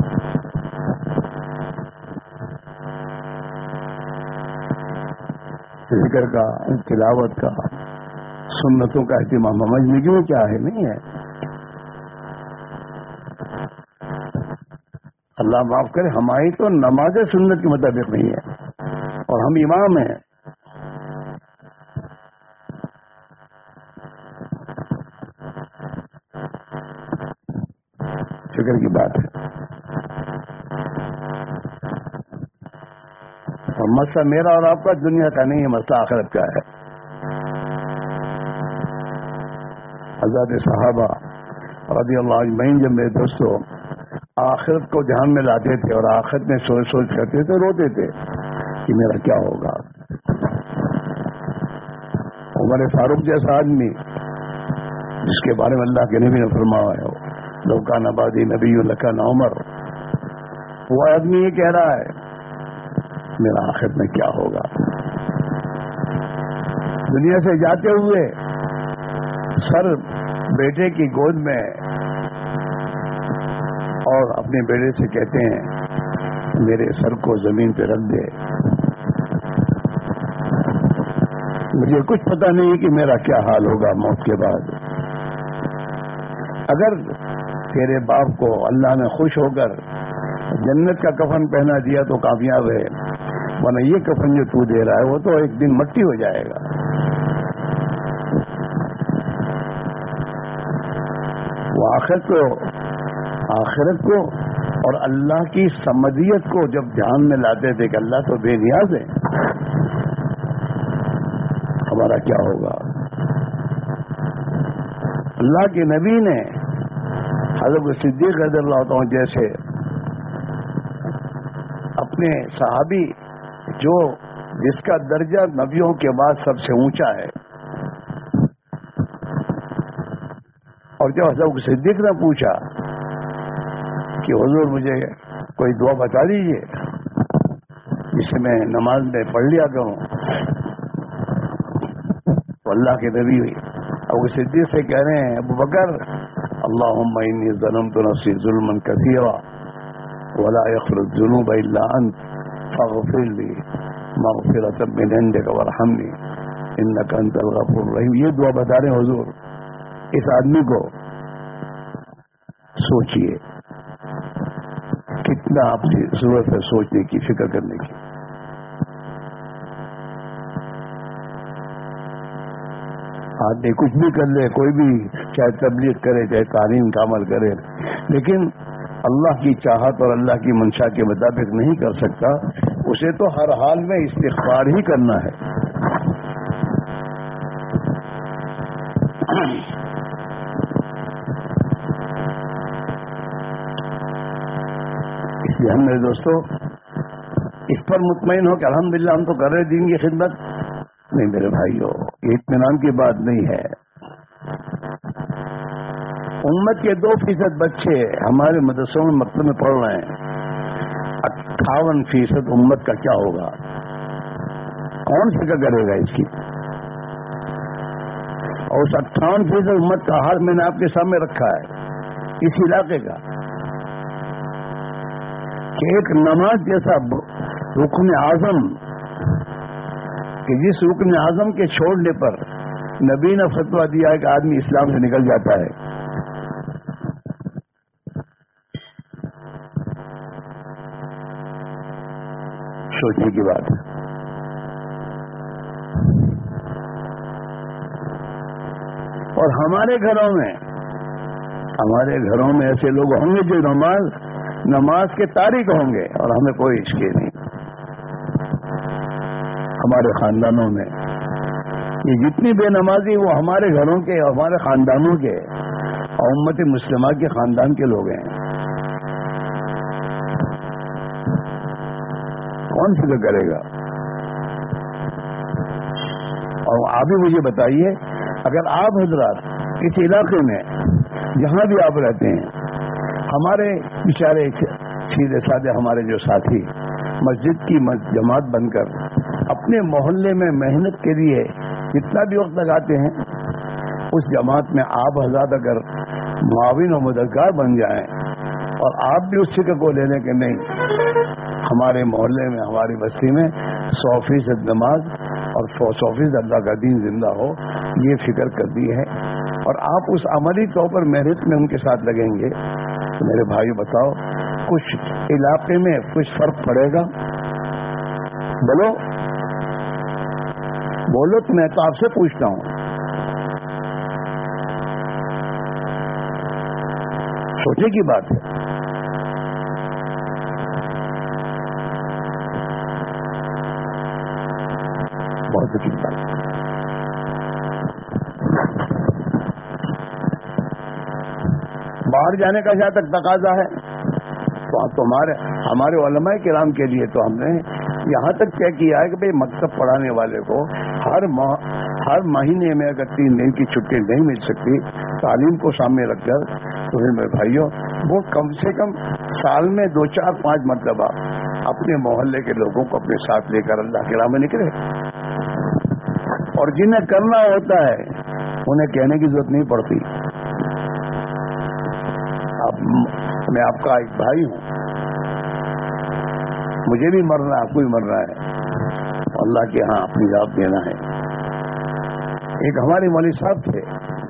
ذکر کا، تلاوت کا، سنتوں کا اہتمام سمجھنے کی کیا ہے؟ نہیں ہے. اللہ معاف کرے، ہماری تو نماز سنت کے مطابق نہیں ہے اور ہم امام ہیں. فکر کی بات ہے. اور مسئلہ میرا اور آپ کا دنیا کا نہیں ہے، مسئلہ آخرت کا ہے. حضرات صحابہ رضی اللہ اجمعین جب میرے دوستوں آخرت کو دھیان میں لاتے تھے اور آخرت میں سوچ سوچ کرتے تھے، روتے تھے کہ میرا کیا ہوگا. عمر فاروق جیسا آدمی جس کے بارے میں اللہ کے نبی نے فرمایا ہے لوکا نبادی نبی لکان عمر، وہ آدمی یہ کہہ رہا ہے میرا آخرت میں کیا ہوگا. دنیا سے جاتے ہوئے سر بیٹے کی گود میں اور اپنے بیٹے سے کہتے ہیں میرے سر کو زمین پہ رکھ دے، مجھے کچھ پتہ نہیں کہ میرا کیا حال ہوگا موت کے بعد. اگر تیرے باپ کو اللہ نے خوش ہو کر جنت کا کفن پہنا دیا تو کامیاب ہے، ورنہ یہ کفن جو تو دے رہا ہے وہ تو ایک دن مٹی ہو جائے گا. وہ آخرت کو آخرت کو اور اللہ کی سمدیت کو جب دھیان میں لاتے تھے کہ اللہ تو بے نیاز ہے، ہمارا کیا ہوگا. اللہ کے نبی نے حضرت صدیق رضی اللہ عنہ جیسے اپنے صحابی جو جس کا درجہ نبیوں کے بعد سب سے اونچا ہے، اور جب حضرت صدیق نے پوچھا کہ حضور مجھے کوئی دعا بتا دیجئے جسے میں نماز میں پڑھ لیا کروں، تو اللہ کے نبی ابو صدیق سے کہہ رہے ہیں ابو بکر اللہم انی ظلمت نفسی ظلما کثیرا ولا یغفر الذنوب الا انت فاغفر لی مغفرۃ من عندک وارحمنی انک انت الغفور الرحیم. یہ دعا بتا رہے ہیں حضور. اس آدمی کو سوچئے کتنا آپ کی ضرورت ہے سوچنے کی، فکر کرنے کی. آدمی کچھ بھی کر لے، کوئی بھی چاہے تبلیغ کرے چاہے تعلیم کا عمل کرے، لیکن اللہ کی چاہت اور اللہ کی منشا کے مطابق نہیں کر سکتا. اسے تو ہر حال میں استغفار ہی کرنا ہے. اس لیے ہم میرے دوستو اس پر مطمئن ہو کہ الحمدللہ ہم تو کر رہے دین کی خدمت. نہیں میرے بھائیو، یہ اطمینان کی بات نہیں ہے. امت کے دو فیصد بچے ہمارے مدرسوں میں مکتب میں پڑھ رہے ہیں، اٹھاون فیصد امت کا کیا ہوگا؟ کون فکر کرے گا اس کی؟ اور اس اٹھاون فیصد امت کا حال میں نے آپ کے سامنے رکھا ہے اس علاقے کا، کہ ایک نماز جیسا رکن اعظم کہ جس رکن اعظم کے چھوڑنے پر نبی نے فتویٰ دیا ہے کہ آدمی اسلام سے نکل جاتا ہے. سوچنے کی بات ہے. اور ہمارے گھروں میں ہمارے گھروں میں ایسے لوگ ہوں گے جو نماز نماز کے تاریک ہوں گے اور ہمیں کوئی اشکے نہیں. ہمارے خاندانوں میں یہ جتنی بے نمازی وہ ہمارے گھروں کے اور ہمارے خاندانوں کے اور امت مسلمہ کے خاندان کے لوگ ہیں. کون فکر کرے گا؟ اور آپ ہی مجھے بتائیے، اگر آپ حضرات اس علاقے میں جہاں بھی آپ رہتے ہیں، ہمارے بیچارے سیدھے سادے ہمارے جو ساتھی مسجد کی جماعت بن کر اپنے محلے میں محنت کے لیے جتنا بھی وقت لگاتے ہیں، اس جماعت میں آپ حضرات اگر معاون و مددگار بن جائیں اور آپ بھی اس فکر کو لینے کے نہیں ہمارے محلے میں ہماری بستی میں سو فیصد نماز اور سو فیصد اللہ کا دین زندہ ہو، یہ فکر کر دی ہے، اور آپ اس عملی طور پر محنت میں ان کے ساتھ لگیں گے تو میرے بھائی بتاؤ کچھ علاقے میں کچھ فرق پڑے گا؟ بولو بولو تو میں تو آپ سے پوچھتا ہوں. سوچنے کی بات ہے. بہت اچھی بات. باہر جانے کا جہاں تک تقاضا ہے تو تمہارے ہمارے علماء کرام کے لیے تو ہم نے یہاں تک طے کیا ہے کہ بھئی مکتب پڑھانے والے کو ہر ماہ ہر مہینے میں اگر تین دن کی چھٹی نہیں مل سکتی تعلیم کو سامنے رکھ کر تو پھر میرے بھائیوں وہ کم سے کم سال میں دو چار پانچ مرتبہ اپنے محلے کے لوگوں کو اپنے ساتھ لے کر اللہ کے راہ میں نکلے. اور جنہیں کرنا ہوتا ہے انہیں کہنے کی ضرورت نہیں پڑتی. اب میں آپ کا ایک بھائی ہوں, مجھے بھی مرنا ہے, آپ کو بھی مرنا ہے, اللہ کے ہاں اپنی جواب دینا ہے. ایک ہمارے مولوی صاحب تھے,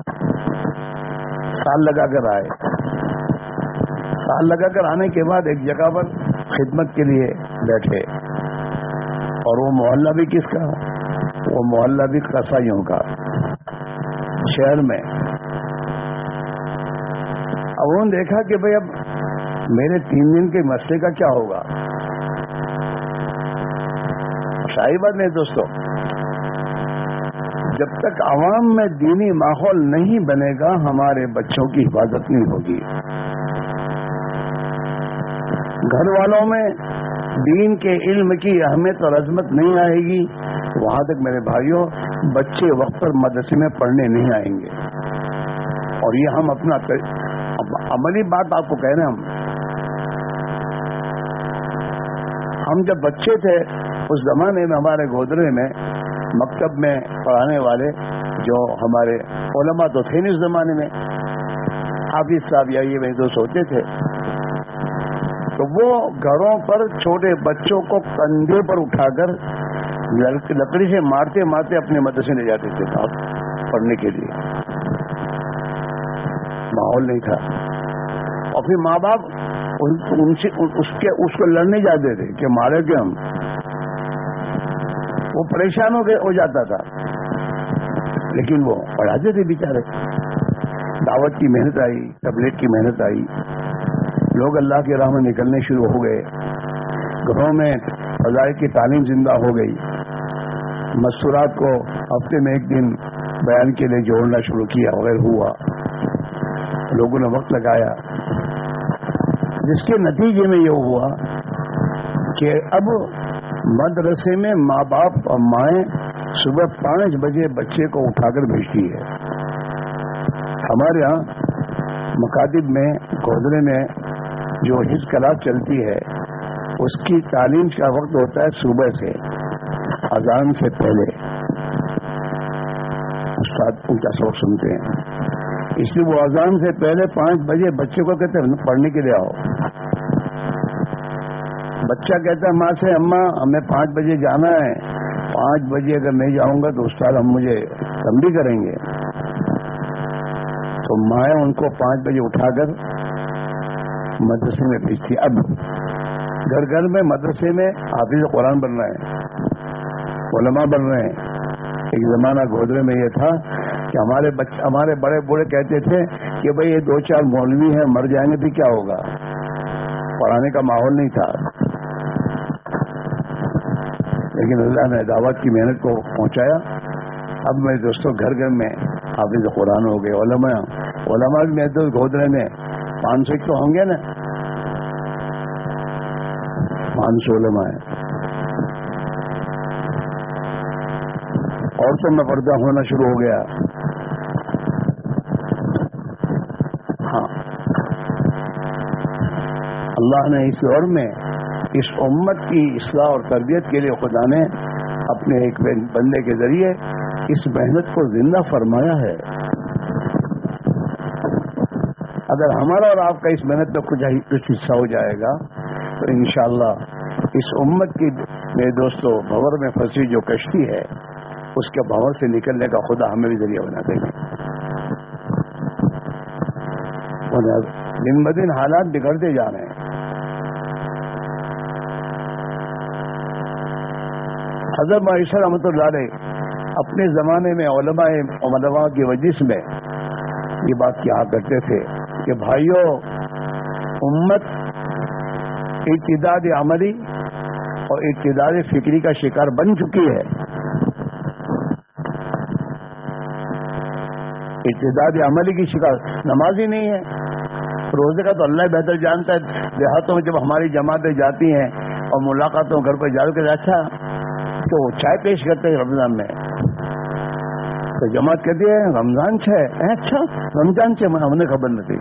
سال لگا کر آئے, سال لگا کر آنے کے بعد ایک جگہ پر خدمت کے لیے بیٹھے, اور وہ محلہ بھی کس کا, وہ محلہ بھی قصائیوں کا شہر میں. اب انہوں نے دیکھا کہ بھئی اب میرے تین دن کے مسئلے کا کیا ہوگا. صحیح بات نہیں دوستو, جب تک عوام میں دینی ماحول نہیں بنے گا ہمارے بچوں کی حفاظت نہیں ہوگی. گھر والوں میں دین کے علم کی اہمیت اور عظمت نہیں آئے گی, وہاں تک میرے بھائیوں بچے وقت پر مدرسے میں پڑھنے نہیں آئیں گے. اور یہ ہم اپنا عملی بات آپ کو کہہ رہے ہیں. ہم ہم جب بچے تھے اس زمانے میں ہمارے گودرے میں مکتب میں پڑھانے والے جو ہمارے علماء تو تھے نہیں اس زمانے میں, حافظ صاحب یا یہ دوست ہوتے تھے, تو وہ گھروں پر چھوٹے بچوں کو کندھے پر اٹھا کر لکڑی سے مارتے مارتے اپنے مدرسے لے جاتے تھے پڑھنے کے لیے. ماحول نہیں تھا. اور پھر ماں باپ ان سے اس کے اس کو لڑنے جاتے تھے کہ مارے کہ ہم, وہ پریشان ہو ہو جاتا تھا, لیکن وہ پڑھاتے تھے بیچارے. دعوت کی محنت آئی, تبلیغ کی محنت آئی, لوگ اللہ کے راہ میں نکلنے شروع ہو گئے, گھروں میں فضائل کی تعلیم زندہ ہو گئی, مستورات کو ہفتے میں ایک دن بیان کے لیے جوڑنا شروع کیا وغیرہ ہوا, لوگوں نے وقت لگایا, جس کے نتیجے میں یہ ہوا کہ اب مدرسے میں ماں باپ اور مائیں صبح پانچ بجے بچے کو اٹھا کر بھیجتی ہے. ہمارے ہاں مکاتب میں گودرے میں جو حفظ کلاس چلتی ہے اس کی تعلیم کا وقت ہوتا ہے صبح سے اذان سے پہلے, استاد ان کا سبق سنتے ہیں, اس لیے وہ اذان سے پہلے پانچ بجے بچے کو کہتے ہیں پڑھنے کے لیے آؤ. بچہ کہتا ہے ماں سے اماں ہمیں پانچ بجے جانا ہے, پانچ بجے اگر نہیں جاؤں گا تو استاد ہم مجھے تنبیہ کریں گے. تو مائیں ان کو پانچ بجے اٹھا کر مدرسے میں بھیجتی. اب گھر گھر میں مدرسے میں حافظ قرآن بن رہے ہیں, علماء بن رہے ہیں. ایک زمانہ گودرے میں یہ تھا کہ ہمارے بچے ہمارے بڑے بوڑھے کہتے تھے کہ بھئی یہ دو چار مولوی ہیں مر جائیں گے تو کیا ہوگا, پڑھانے کا ماحول نہیں تھا. لیکن اللہ نے دعوت کی محنت کو پہنچایا. اب میرے دوستوں گھر گھر میں حافظ قرآن ہو گئے. علماء علماء بھی میرے دوست گودرے میں پانچ سو تو ہوں گے نا, پانچ سو علماء ہیں. عورتوں میں پردہ ہونا شروع ہو گیا. ہاں اللہ نے اس دور میں اس امت کی اصلاح اور تربیت کے لیے خدا نے اپنے ایک بندے کے ذریعے اس محنت کو زندہ فرمایا ہے. اگر ہمارا اور آپ کا اس محنت میں کچھ کچھ حصہ ہو جائے گا تو انشاءاللہ اس امت کی میرے دوستوں بھور میں پھنسی جو کشتی ہے اس کے بھور سے نکلنے کا خدا ہمیں بھی ذریعہ بنا دے گا. دن بدن حالات بگڑتے جا رہے ہیں. حضرت معاشر رحمۃ اللہ علیہ اپنے زمانے میں علماء علماء کی وجہ میں یہ بات کیا کرتے تھے کہ بھائیوں امت ارتداد عملی اور ارتداد فکری کا شکار بن چکی ہے. ارتداد عملی کی شکایت نماز ہی نہیں ہے. روزے کا تو اللہ بہتر جانتا ہے. دیہاتوں میں جب ہماری جماعتیں جاتی ہیں اور ملاقاتوں گھر پہ جا کے اچھا تو چائے پیش کرتے ہیں رمضان میں, تو جماعت کہتی ہے رمضان ہے. اچھا رمضان ہے, ہمیں خبر نہیں.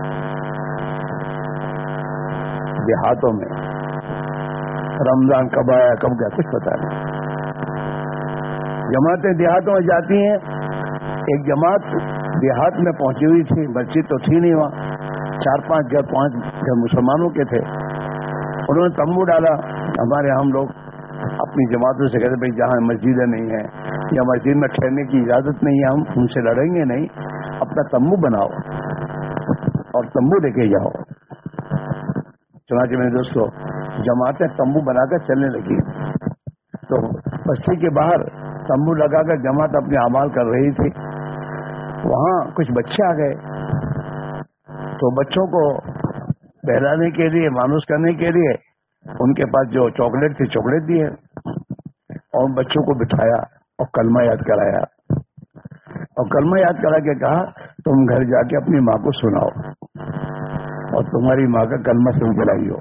دیہاتوں میں رمضان کب آیا کب گیا کچھ پتا نہیں. جماعتیں دیہاتوں میں جاتی ہیں. ایک جماعت دیہات میں پہنچی ہوئی تھی, مسجد تو تھی نہیں وہاں, چار پانچ گھر پانچ گھر مسلمانوں کے تھے. انہوں نے تمبو ڈالا. ہمارے ہم لوگ اپنی جماعتوں سے کہتے بھائی جہاں مسجدیں نہیں ہیں یا مسجد میں ٹھہرنے کی اجازت نہیں ہے, ہم ان سے لڑیں گے نہیں, اپنا تمبو بناؤ اور تمبو لے کے جاؤ. چنانچہ میرے دوستوں جماعتیں تمبو بنا کر چلنے لگی. تو بستی کے باہر تمبو لگا کر جماعت اپنے اعمال کر رہی تھی. وہاں کچھ بچے آ گئے, تو بچوں کو بہلانے کے لیے مانوس کرنے کے لیے ان کے پاس جو چاکلیٹ تھی چاکلیٹ دیے اور بچوں کو بٹھایا اور کلمہ یاد کرایا. اور کلمہ یاد کرا کے کہا تم گھر جا کے اپنی ماں کو سناؤ اور تمہاری ماں کا کلمہ سن کے لائی ہو.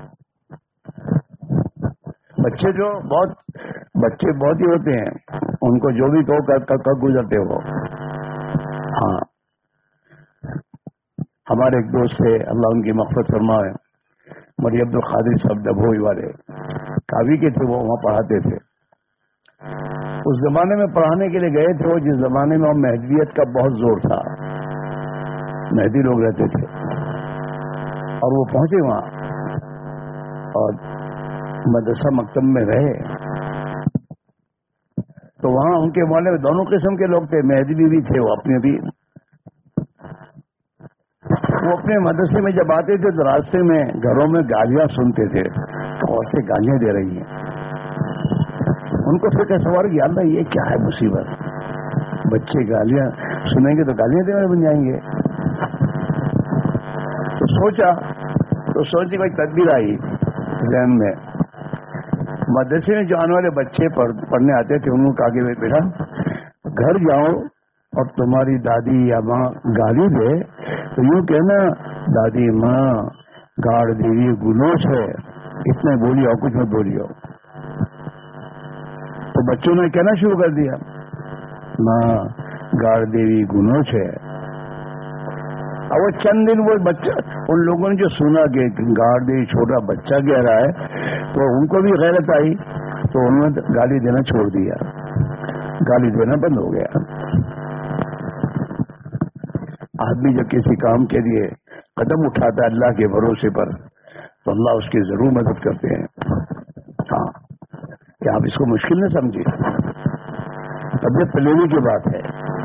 بچے جو بہت بچے بہت ہی ہوتے ہیں, ان کو جو بھی کہو کر گزرتے ہو. ہاں ہمارے ایک دوست تھے, اللہ ان کی مغفرت فرمائے, مولوی عبد القادر صاحب ڈبھوئی والے, کاوی کے تھے, وہ وہاں پڑھاتے تھے. اس زمانے میں پڑھانے کے لیے گئے تھے وہ جس زمانے میں مہدویت کا بہت زور تھا, مہدی لوگ رہتے تھے. اور وہ پہنچے وہاں اور مدرسہ مکتب میں رہے. تو وہاں ان کے محلے میں دونوں قسم کے لوگ تھے, مہدی بھی تھے, وہ اپنے بھی. وہ اپنے مدرسے میں جب آتے تھے تو راستے میں گھروں میں گالیاں سنتے تھے, تو عورتیں گالیاں دے رہی ہیں. ان کو پھر کیسا سوال کیا اللہ یہ کیا ہے مصیبت, بچے گالیاں سنیں گے تو گالیاں دینے بن جائیں گے. تو سوچا تو سوچی کوئی تدبیر آئی ذہن میں. مدرسے میں جو آنے والے بچے پڑھنے آتے تھے انہوں نے کہا کہ بیٹا گھر جاؤ اور تمہاری دادی یا ماں گالی دے تو یوں کہنا دادی ماں گاڑ دیوی گلوچ ہے, اتنے بولی اور کچھ میں بولی ہو. تو بچوں نے کہنا شروع کر دیا ماں گاڑ دیوی گلوچ ہے. اب وہ چند دن وہ بچہ ان لوگوں نے جو سنا کہ گاڑ دیوی چھوٹا بچہ کہہ رہا ہے تو ان کو بھی غیرت آئی, تو انہوں نے گالی دینا چھوڑ دیا, گالی دینا بند ہو گیا. آدمی جب کسی کام کے لیے قدم اٹھاتا ہے اللہ کے بھروسے پر تو اللہ اس کی ضرور مدد کرتے ہیں. ہاں کیا آپ اس کو مشکل نہ سمجھے, طبیعت پلینے کی بات ہے.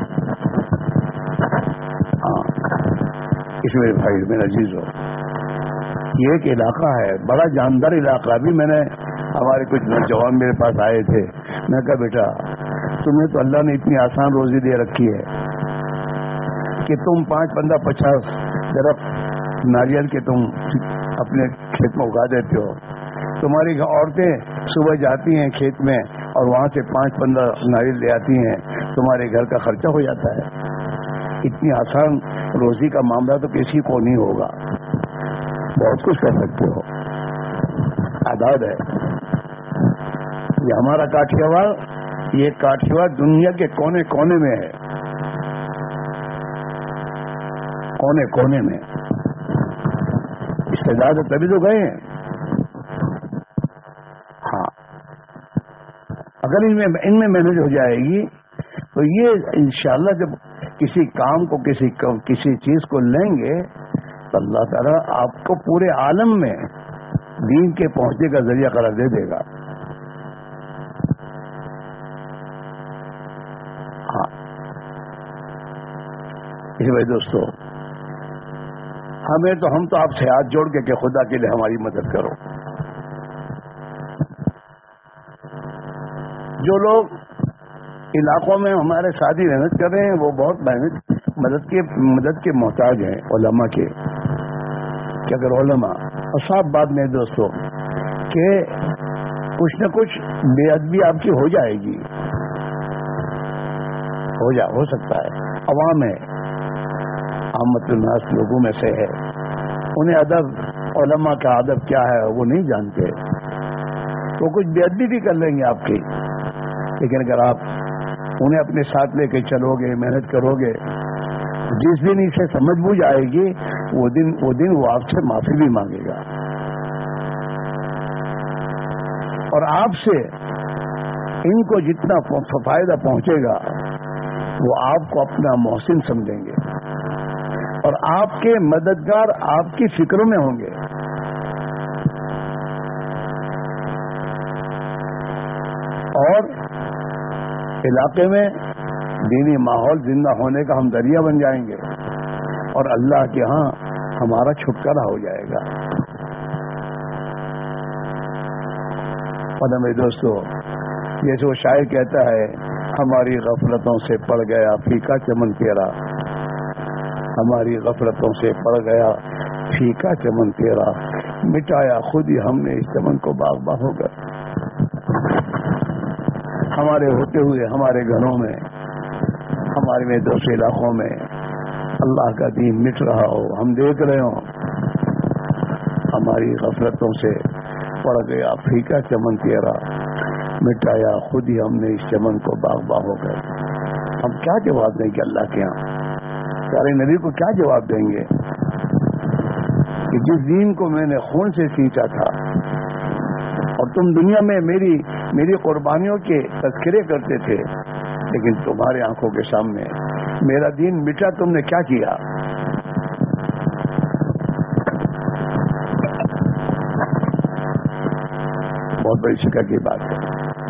ہاں اس میں بھائی میرا عزیز ہو, یہ ایک علاقہ ہے بڑا جاندار علاقہ. ابھی میں نے ہمارے کچھ نوجوان میرے پاس آئے تھے, میں کہا بیٹا تمہیں تو اللہ نے اتنی آسان روزی دے رکھی ہے کہ تم پانچ پندرہ پچاس درخت ناریل کے تم اپنے کھیت میں اگا دیتے ہو. تمہاری عورتیں صبح جاتی ہیں کھیت میں اور وہاں سے پانچ پندرہ ناریل لے آتی ہیں, تمہارے گھر کا خرچہ ہو جاتا ہے. اتنی آسان روزی کا معاملہ تو کسی کو نہیں ہوگا, بہت کچھ کر سکتے ہو. آزاد ہے یہ ہمارا کاٹھیاواڑ. یہ کاٹھیاواڑ دنیا کے کونے کونے میں ہے, کونے کونے میں. اس سے زیادہ تبھی تو گئے ہیں. ہاں اگر ان میں ان میں محنت ہو جائے گی تو یہ انشاءاللہ جب کسی کام کو کسی کسی چیز کو لیں گے تو اللہ تعالیٰ آپ کو پورے عالم میں دین کے پہنچنے کا ذریعہ قرار دے دے گا. ہاں اس بھائی دوستو ہمیں تو ہم تو آپ سے ہاتھ جوڑ کے کہ خدا کے لیے ہماری مدد کرو. جو لوگ علاقوں میں ہمارے ساتھی محنت کر رہے ہیں وہ بہت محنت مدد کے مدد کے محتاج ہیں علماء کے. کہ اگر علماء اور صاحب بات میں دوستوں کہ کچھ نہ کچھ بے ادبی آپ کی ہو جائے گی, ہو جا ہو سکتا ہے. عوام ہے عامت الناس لوگوں میں سے ہے، انہیں ادب، علماء کا ادب کیا ہے وہ نہیں جانتے، وہ کچھ بے ادبی بھی کر لیں گے آپ کی، لیکن اگر آپ انہیں اپنے ساتھ لے کے چلو گے، محنت کرو گے، جس دن اسے سمجھ بوجھ آئے گی وہ دن وہ دن وہ آپ سے معافی بھی مانگے گا، اور آپ سے ان کو جتنا فائدہ پہنچے گا وہ آپ کو اپنا محسن سمجھیں گے، اور آپ کے مددگار آپ کی فکروں میں ہوں گے۔ اور علاقے میں دینی ماحول زندہ ہونے کا ہم ذریعہ بن جائیں گے، اور اللہ کے ہاں ہمارا چھٹکارا ہو جائے گا۔ اور میرے دوستو، جیسے وہ شاعر کہتا ہے، ہماری غفلتوں سے پڑ گیا پھیکا چمن تیرا، ہماری غفلتوں سے پڑ گیا پھیکا چمن تیرا، مٹایا خود ہی ہم نے اس چمن کو باغ باغ ہو کر۔ ہمارے ہوتے ہوئے ہمارے گھروں میں، ہمارے میں دوسرے علاقوں میں اللہ کا دین مٹ رہا ہو، ہم دیکھ رہے ہوں، ہماری غفلتوں سے پڑ گیا پھیکا چمن تیرا، مٹایا خود ہی ہم نے اس چمن کو باغ باغ ہو کر۔ ہم کیا جواب دیں گے اللہ کے یہاں؟ پیارے نبی کو کیا جواب دیں گے کہ جس دین کو میں نے خون سے سینچا تھا، اور تم دنیا میں میری میری قربانیوں کے تذکرے کرتے تھے، لیکن تمہارے آنکھوں کے سامنے میرا دین مٹا، تم نے کیا کیا؟ بہت بڑی شکر کی بات ہے۔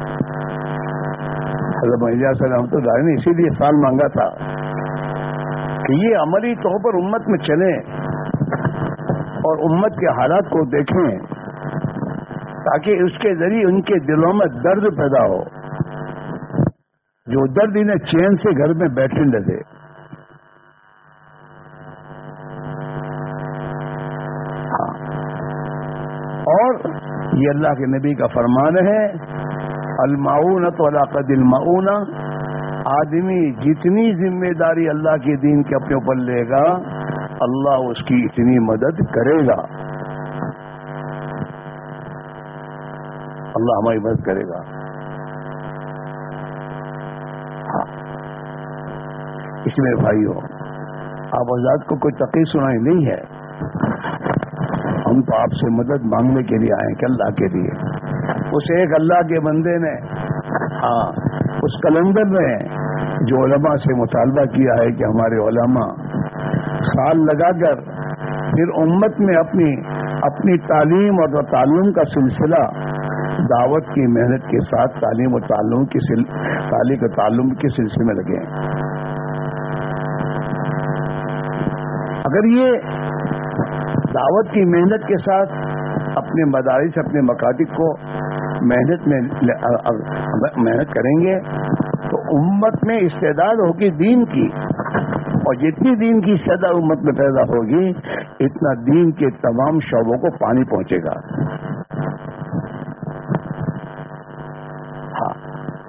حضرت علیہ السلام تو نے اسی لیے سال مانگا تھا کہ یہ عملی طور پر امت میں چلیں اور امت کے حالات کو دیکھیں، تاکہ اس کے ذریعے ان کے دلوں میں درد پیدا ہو، جو درد انہیں چین سے گھر میں بیٹھنے نہ دے۔ ہاں، اور یہ اللہ کے نبی کا فرمان ہے، المعونۃ علی قدر المعونہ، آدمی جتنی ذمہ داری اللہ کے دین کے اپنے اوپر لے گا، اللہ اس کی اتنی مدد کرے گا، اللہ ہماری مدد کرے گا۔ ہاں، اس میں بھائیو، آپ آزاد کو کوئی تقریر سنائی نہیں ہے، ہم تو آپ سے مدد مانگنے کے لیے آئے کہ اللہ کے لیے۔ اس ایک اللہ کے بندے نے ہاں اس کیلنڈر میں جو علماء سے مطالبہ کیا ہے کہ ہمارے علماء سال لگا کر پھر امت میں اپنی اپنی تعلیم اور تعلم کا سلسلہ دعوت کی محنت کے ساتھ تعلیم و تعلم کی سل... تعلیم و تعلم کے سلسلے میں لگے ہیں۔ اگر یہ دعوت کی محنت کے ساتھ اپنے مدارس اپنے مکاتب کو محنت میں محنت کریں گے تو امت میں استعداد ہوگی دین کی، اور جتنی دین کی استعداد امت میں پیدا ہوگی اتنا دین کے تمام شعبوں کو پانی پہنچے گا۔ ہاں،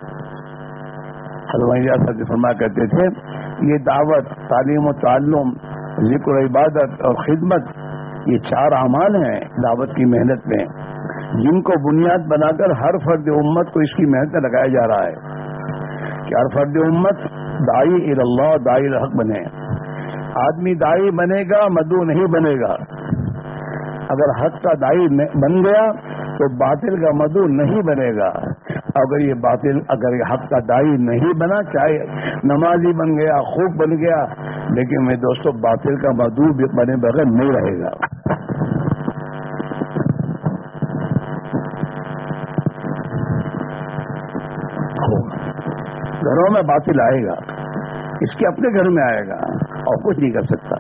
حضرت فرمایا کرتے تھے، یہ دعوت، تعلیم و تعلم، ذکر و عبادت اور خدمت، یہ چار اعمال ہیں دعوت کی محنت میں، جن کو بنیاد بنا کر ہر فرد امت کو اس کی محنت میں لگایا جا رہا ہے کہ ہر فرد امت داعی الی اللہ، داعی الحق بنے۔ آدمی داعی بنے گا، مدعو نہیں بنے گا۔ اگر حق کا داعی بن گیا تو باطل کا مدعو نہیں بنے گا۔ اگر یہ باطل اگر یہ حق کا داعی نہیں بنا، چاہے نمازی بن گیا، خوب بن گیا، لیکن میں دوستو باطل کا مدعو بنے بغیر نہیں رہے گا۔ گھروں میں باطل آئے گا، اس کے اپنے گھر میں آئے گا اور کچھ نہیں کر سکتا۔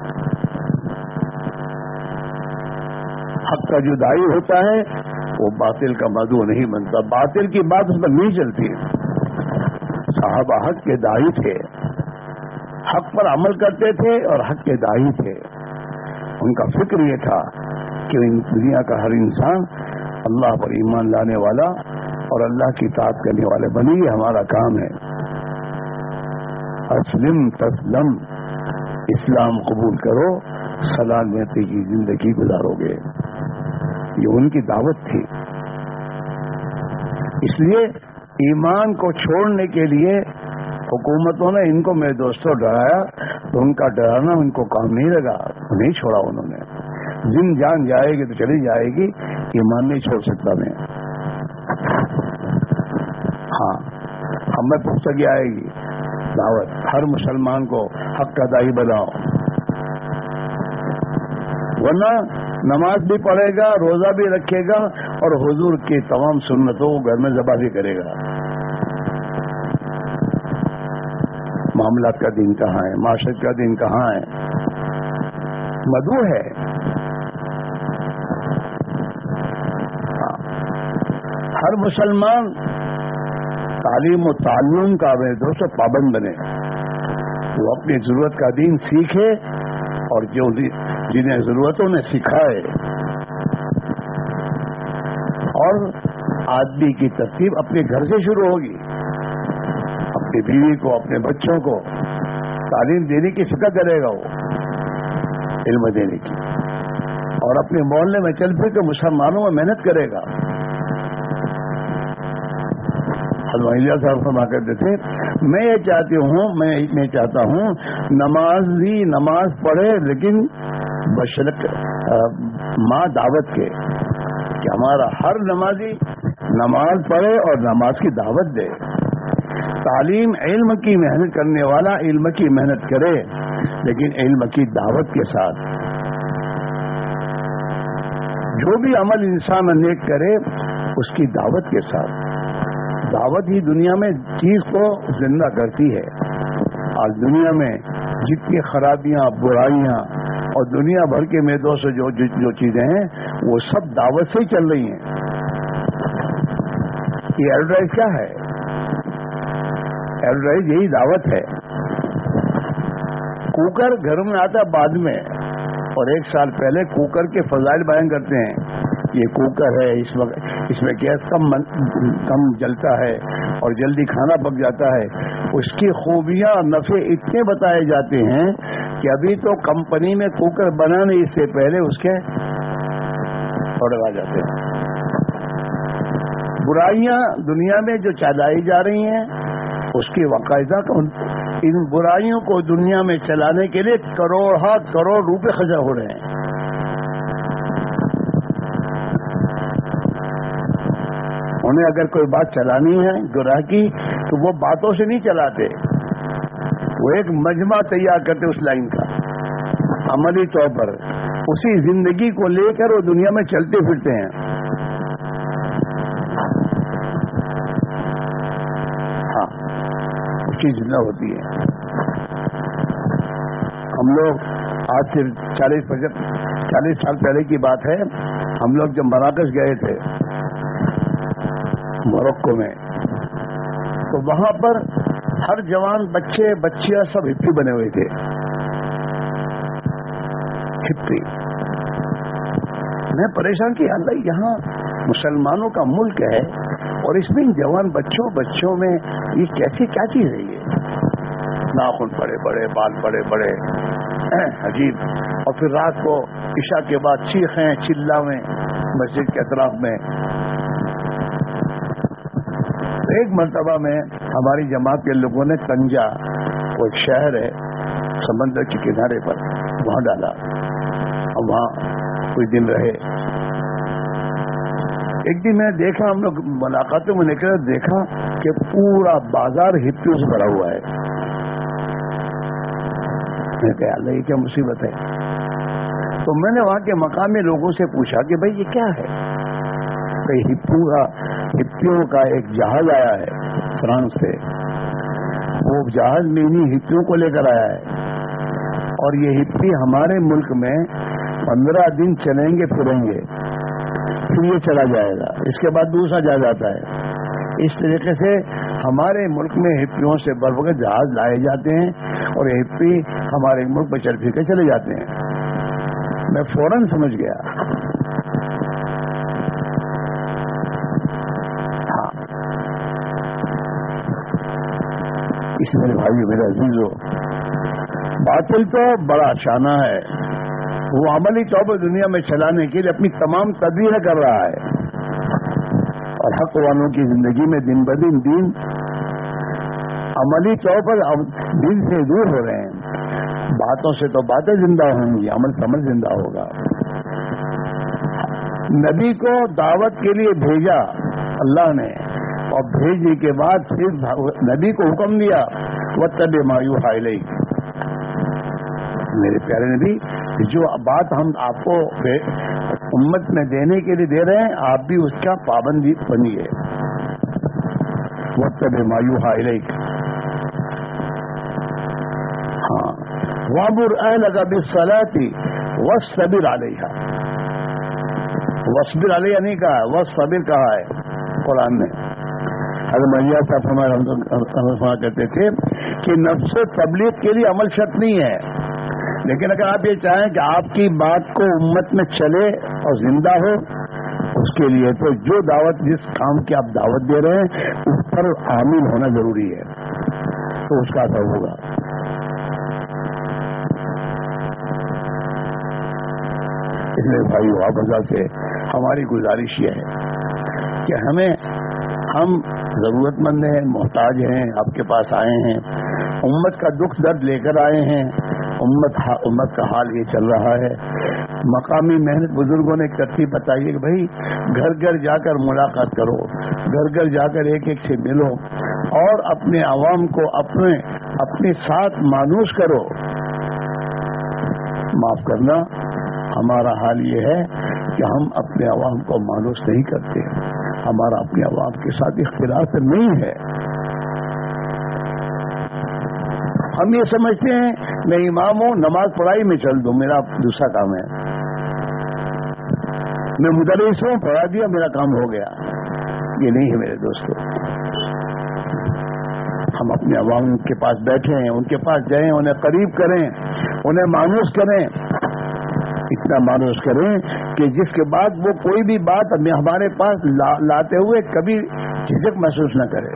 حق کا جو داعی ہوتا ہے وہ باطل کا مدعو نہیں بنتا، باطل کی بات اس پر نہیں چلتی۔ صحابہ حق کے داعی تھے، حق پر عمل کرتے تھے اور حق کے داعی تھے۔ ان کا فکر یہ تھا کہ دنیا کا ہر انسان اللہ پر ایمان لانے والا اور اللہ کی اطاعت کرنے والے بنے، یہ ہمارا کام ہے۔ اسلم تسلم، اسلام قبول کرو، سلامتی کی زندگی گزارو گے. یہ ان کی دعوت تھی. اس لیے ایمان کو چھوڑنے کے لیے حکومتوں نے ان کو میرے دوستوں ڈرایا، تو ان کا ڈرانا ان کو کام نہیں لگا، نہیں چھوڑا انہوں نے. جن جان جائے گی تو چلی جائے گی، ایمان نہیں چھوڑ سکتا میں. ہاں ہمیں پختگی آئے گی. دعوت ہر مسلمان کو حق کا دائی بناؤ، ورنہ نماز بھی پڑھے گا، روزہ بھی رکھے گا، اور حضور کی تمام سنتوں کو گھر میں ذبح بھی کرے گا. معاملات کا دین کہاں ہے؟ معاشرت کا دین کہاں ہے؟ مدعو ہے. ہر مسلمان تعلیم و تعلم کا میرے دوستوں پابند بنے، وہ اپنی ضرورت کا دین سیکھے، اور جو جنہیں ضرورتوں نے سکھائے. اور آدمی کی ترتیب اپنے گھر سے شروع ہوگی. اپنی بیوی کو، اپنے بچوں کو تعلیم دینے کی فکر کرے گا، وہ علم دینے کی، اور اپنے محلے میں چل پھر کے مسلمانوں میں محنت کرے گا. حضرت صاحب فرما کرتے تھے، میں یہ چاہتی ہوں میں میں چاہتا ہوں نمازی نماز پڑھے، لیکن بشرط ماں دعوت کے، کہ ہمارا ہر نمازی نماز پڑھے اور نماز کی دعوت دے. تعلیم علم کی محنت کرنے والا علم کی محنت کرے، لیکن علم کی دعوت کے ساتھ. جو بھی عمل انسان نیک کرے اس کی دعوت کے ساتھ. دعوت ہی دنیا میں چیز کو زندہ کرتی ہے. آج دنیا میں جتنی خرابیاں، برائیاں اور دنیا بھر کے میدوں سے جو جو چیزیں ہیں وہ سب دعوت سے ہی چل رہی ہیں. یہ ایڈورٹائز کیا ہے؟ ایڈورٹائز یہی دعوت ہے. کوکر گھر میں آتا بعد میں، اور ایک سال پہلے کوکر کے فضائل بیان کرتے ہیں. یہ کوکر ہے، اس وقت اس میں گیس کم کم جلتا ہے اور جلدی کھانا پک جاتا ہے. اس کی خوبیاں اور نفع اتنے بتائے جاتے ہیں کہ ابھی تو کمپنی میں کوکر بنانے اس سے پہلے اس کے آرڈر آ جاتے ہیں. برائیاں دنیا میں جو چلائی جا رہی ہیں اس کی باقاعدہ ان برائیوں کو دنیا میں چلانے کے لیے کروڑ ہاں کروڑ روپے خرچ ہو رہے ہیں. انہیں اگر کوئی بات چلانی ہے گناہ کی تو وہ باتوں سے نہیں چلاتے، وہ ایک مجمع تیار کرتے اس لائن کا عملی طور پر. اسی زندگی کو لے کر وہ دنیا میں چلتے پھرتے ہیں. ہاں اس کی زندہ ہوتی ہے. ہم لوگ آج سے چالیس چالیس سال پہلے کی بات ہے، ہم لوگ جب مراکش گئے تھے موروکو میں، تو وہاں پر ہر جوان بچے بچیاں سب ہپی بنے ہوئے تھے. ہپی میں پریشان کہ اللہ یہاں مسلمانوں کا ملک ہے اور اس میں جوان بچوں بچوں میں یہ کیسی کیا چیز ہے؟ یہ ناخن بڑے بڑے، بال بڑے بڑے، عجیب. اور پھر رات کو عشاء کے بعد چیخیں چلاویں مسجد کے اطراف میں. ایک مرتبہ میں ہماری جماعت کے لوگوں نے کنجا، وہ ایک شہر ہے سمندر کے کنارے پر، وہاں ڈالا اور وہاں کچھ دن رہے. ایک دن میں دیکھا، ہم لوگ ملاقاتوں میں نکلے، دیکھا کہ پورا بازار ہپیوں سے بھرا ہوا ہے. میں کہا اللہ یہ کیا مصیبت ہے؟ تو میں نے وہاں کے مقامی لوگوں سے پوچھا کہ بھائی یہ کیا ہے؟ پورا ہپیوں کا ایک جہاز آیا ہے فرانس سے، وہ جہاز میں انہیں ہپیوں کو لے کر آیا ہے، اور یہ ہپی ہمارے ملک میں پندرہ دن چلیں گے پھریں گے، پھر یہ چلا جائے گا، اس کے بعد دوسرا جا جاتا ہے. اس طریقے سے ہمارے ملک میں ہپیوں سے بھر کر جہاز لائے جاتے ہیں اور یہ ہپی ہمارے ملک میں چل پھر کے چلے جاتے ہیں. میں فوراً سمجھ گیا. ہاں اس میرے بھائی میرے عزیزو، باطل تو بڑا شانہ ہے، وہ عملی طور پر دنیا میں چلانے کے لیے اپنی تمام تدبیریں کر رہا ہے، اور حق والوں کی زندگی میں دن بدن دین عملی طور پر دین سے دور ہو رہے ہیں. باتوں سے تو باتیں زندہ ہوں گی، عمل سے عمل زندہ ہوگا. نبی کو دعوت کے لیے بھیجا اللہ نے، اور بھیجنے کے بعد پھر نبی کو حکم دیا وَاتَّبِعْ مَا يُوحَىٰ إِلَيْكَ. میرے پیارے نبی، جو بات ہم آپ کو امت میں دینے کے لیے دے رہے ہیں، آپ بھی اس کا پابندی بنیے. وَاتَّبِعْ مَا يُوحَىٰ إِلَيْكَ. ہاں، وَأْمُرْ أَهْلَكَ بِالصَّلَاةِ وَاصْطَبِرْ عَلَيْهَا. وَاصْبِرْ عَلَيْهَا نہیں کہا، وَاصْطَبِرْ کہا ہے قرآن میں. حضرت مرزا صاحب فرمایا کرتے تھے کہ نفس تبلیغ کے لیے عمل شرط نہیں ہے، لیکن اگر آپ یہ چاہیں کہ آپ کی بات کو امت میں چلے اور زندہ ہو، اس کے لیے تو جو دعوت، جس کام کی آپ دعوت دے رہے ہیں اس پر عامل ہونا ضروری ہے، تو اس کا اثر ہوگا. اس لیے بھائی واپس سے ہماری گزارش یہ ہے کہ ہمیں، ہم ضرورت مند ہیں، محتاج ہیں، آپ کے پاس آئے ہیں، امت کا دکھ درد لے کر آئے ہیں. امت امت کا حال یہ چل رہا ہے. مقامی محنت بزرگوں نے ایک ترتیب بتائی کہ بھائی گھر گھر جا کر ملاقات کرو، گھر گھر جا کر ایک ایک سے ملو، اور اپنے عوام کو اپنے اپنے ساتھ مانوس کرو. معاف کرنا، ہمارا حال یہ ہے کہ ہم اپنے عوام کو مانوس نہیں کرتے، ہمارا اپنے عوام کے ساتھ اختلاف نہیں ہے. ہم یہ سمجھتے ہیں میں امام ہوں، نماز پڑھائی میں چل دوں، میرا دوسرا کام ہے. میں مدرس ہوں، پڑھا دیا، میرا کام ہو گیا. یہ نہیں ہے میرے دوستو. ہم اپنے عوام کے پاس بیٹھیں، ان کے پاس جائیں، انہیں قریب کریں، انہیں مانوس کریں. اتنا مانوس کریں کہ جس کے بعد وہ کوئی بھی بات ہمارے پاس لا لاتے ہوئے کبھی جھجک محسوس نہ کرے.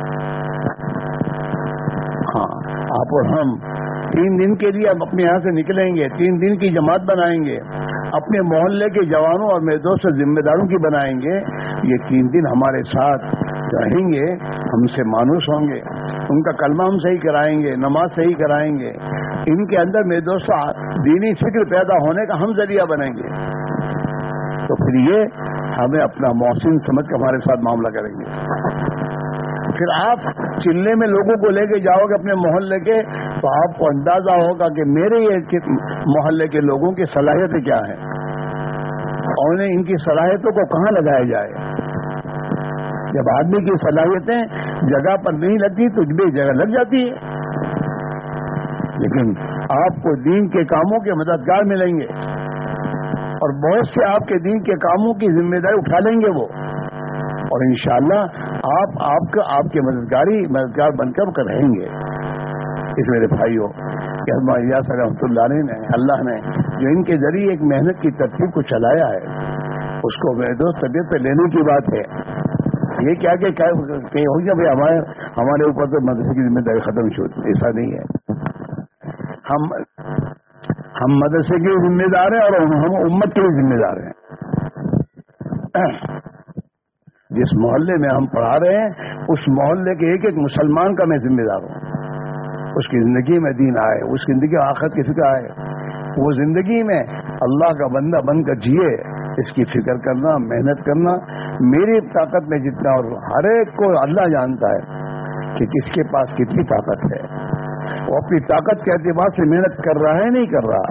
ہاں، آپ اور ہم تین دن کے لیے اپنے یہاں سے نکلیں گے، تین دن کی جماعت بنائیں گے، اپنے محلے کے جوانوں اور میرے دوست ذمہ داروں کی بنائیں گے. یہ تین دن ہمارے ساتھ رہیں گے، ہم سے مانوس ہوں گے، ان کا کلمہ ہم صحیح کرائیں گے، نماز صحیح کرائیں گے. ان کے اندر میرے دوست دینی فکر پیدا ہونے کا ہم ذریعہ بنیں گے. تو پھر یہ ہمیں اپنا محسن سمجھ کر ہمارے ساتھ معاملہ کریں گے. پھر آپ چلنے میں لوگوں کو لے کے جاؤ گے اپنے محلے کے، تو آپ کو اندازہ ہوگا کہ میرے یہ محلے کے لوگوں کی صلاحیتیں کیا ہیں، اور انہیں ان کی صلاحیتوں کو کہاں لگایا جائے. جب آدمی کی صلاحیتیں جگہ پر نہیں لگتی تو بھی جگہ لگ جاتی ہے. لیکن آپ کو دین کے کاموں کے مددگار ملیں گے، اور بہت سے آپ کے دین کے کاموں کی ذمہ داری اٹھا لیں گے وہ، اور انشاءاللہ آپ آپ کا آپ کے مددگاری مددگار بن کر رہیں گے. اس میرے بھائیوں، الیاس رحمۃ اللہ علیہ نے، اللہ نے جو ان کے ذریعے ایک محنت کی ترتیب کو چلایا ہے، اس کو میرے دوست طبیعت پہ لینے کی بات ہے. یہ کیا کہ ہو گیا بھائی ہمارے ہمارے اوپر تو مدرسے کی ذمہ داری ختم ہوتی، ایسا نہیں ہے. ہم ہم مدرسے کے ذمہ دار ہیں اور ہم امت کے ذمہ دار ہیں. جس محلے میں ہم پڑھا رہے ہیں اس محلے کے ایک ایک مسلمان کا میں ذمہ دار ہوں. اس کی زندگی میں دین آئے، اس کی زندگی آخرت کی فکر آئے، وہ زندگی میں اللہ کا بندہ بن کر جیے. اس کی فکر کرنا، محنت کرنا، میری طاقت میں جتنا، اور ہر ایک کو اللہ جانتا ہے کہ کس کے پاس کتنی طاقت ہے. وہ اپنی طاقت کے اعتبار سے محنت کر رہا ہے، نہیں کر رہا.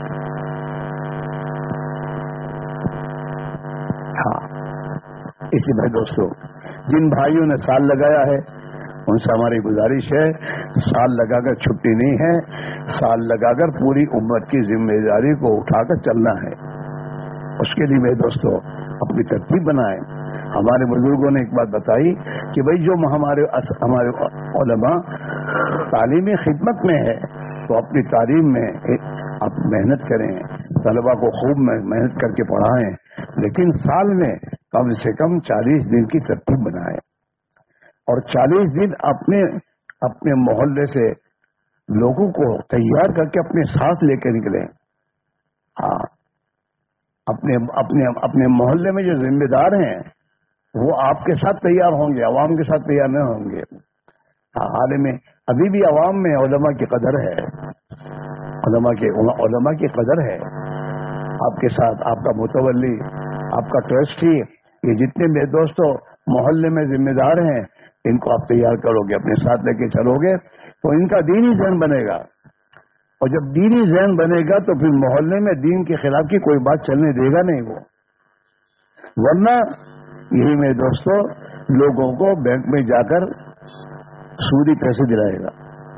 ہاں، اسی بھائی دوستو، جن بھائیوں نے سال لگایا ہے ان سے ہماری گزارش ہے، سال لگا کر چھٹی نہیں ہے، سال لگا کر پوری امت کی ذمہ داری کو اٹھا کر چلنا ہے. اس کے لیے میرے دوستو اپنی ترتیب بنائیں. ہمارے بزرگوں نے ایک بات بتائی کہ بھائی جو ہمارے ہمارے علماء تعلیمی خدمت میں ہے تو اپنی تعلیم میں آپ محنت کریں، طلبا کو خوب محنت کر کے پڑھائیں، لیکن سال میں کم سے کم چالیس دن کی ترتیب بنائیں، اور چالیس دن اپنے اپنے محلے سے لوگوں کو تیار کر کے اپنے ساتھ لے کے نکلیں. ہاں اپنے اپنے اپنے محلے میں جو ذمہ دار ہیں وہ آپ کے ساتھ تیار ہوں گے, عوام کے ساتھ تیار نہ ہوں گے. ہاں حال میں ابھی بھی عوام میں علماء کی قدر ہے, علماء کے علماء کی قدر ہے. آپ کے ساتھ آپ کا متولی, آپ کا ٹرسٹی, یہ جتنے میرے دوستوں محلے میں ذمہ دار ہیں ان کو آپ تیار کرو گے, اپنے ساتھ لے کے چلو گے تو ان کا دینی ذہن بنے گا. اور جب دینی ذہن بنے گا تو پھر محلے میں دین کے خلاف کی کوئی بات چلنے دے گا نہیں وہ. ورنہ یہی میرے دوستوں لوگوں کو بینک میں جا کر سودی پیسے دلائے گا.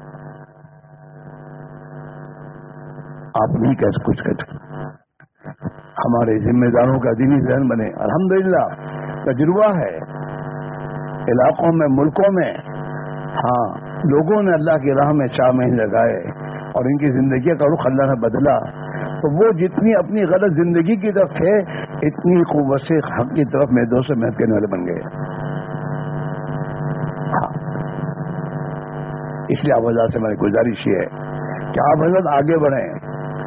آپ نہیں کہہ کچھ کہتے. ہمارے ذمہ داروں کا دینی ذہن بنے. الحمدللہ تجربہ ہے علاقوں میں, ملکوں میں. ہاں لوگوں نے اللہ کی راہ میں چار مہینے لگائے اور ان کی زندگی کا رخ اللہ نے بدلا, تو وہ جتنی اپنی غلط زندگی کی طرف تھے اتنی قوت سے حق کی طرف میں دو سے محنت کرنے والے بن گئے. ہاں اس لیے آپ حضرات سے میری گزارش یہ ہے کہ آپ حضرت آگے بڑھیں,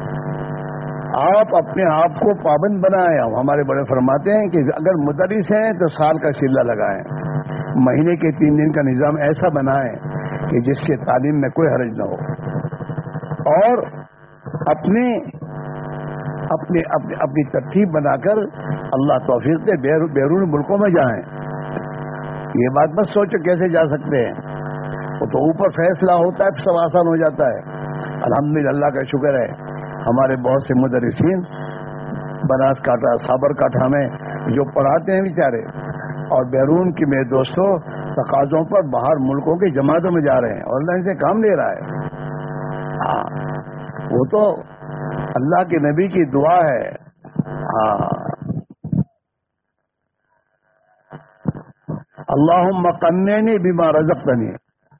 آپ اپنے آپ کو پابند بنائیں. ہمارے بڑے فرماتے ہیں کہ اگر مدرس ہیں تو سال کا چلہ لگائیں, مہینے کے تین دن کا نظام ایسا بنائیں کہ جس سے تعلیم میں کوئی حرج نہ ہو, اور اپنے اپنے اپنے اپنی ترتیب بنا کر اللہ توفیق دے بیرون ملکوں میں جائیں. یہ بات مت سوچو کیسے جا سکتے ہیں, وہ تو اوپر فیصلہ ہوتا ہے سب آسان ہو جاتا ہے. الحمدللہ اللہ کا شکر ہے ہمارے بہت سے مدرسین بناس کاٹا, صابر کاٹا میں جو پڑھاتے ہیں بیچارے, اور بیرون کی میرے دوستوں تقاضوں پر باہر ملکوں کی جماعتوں میں جا رہے ہیں اور اللہ ان سے کام لے رہا ہے. ہاں وہ تو اللہ کے نبی کی دعا ہے. ہاں اللہم قنعنی بما رزقتنی,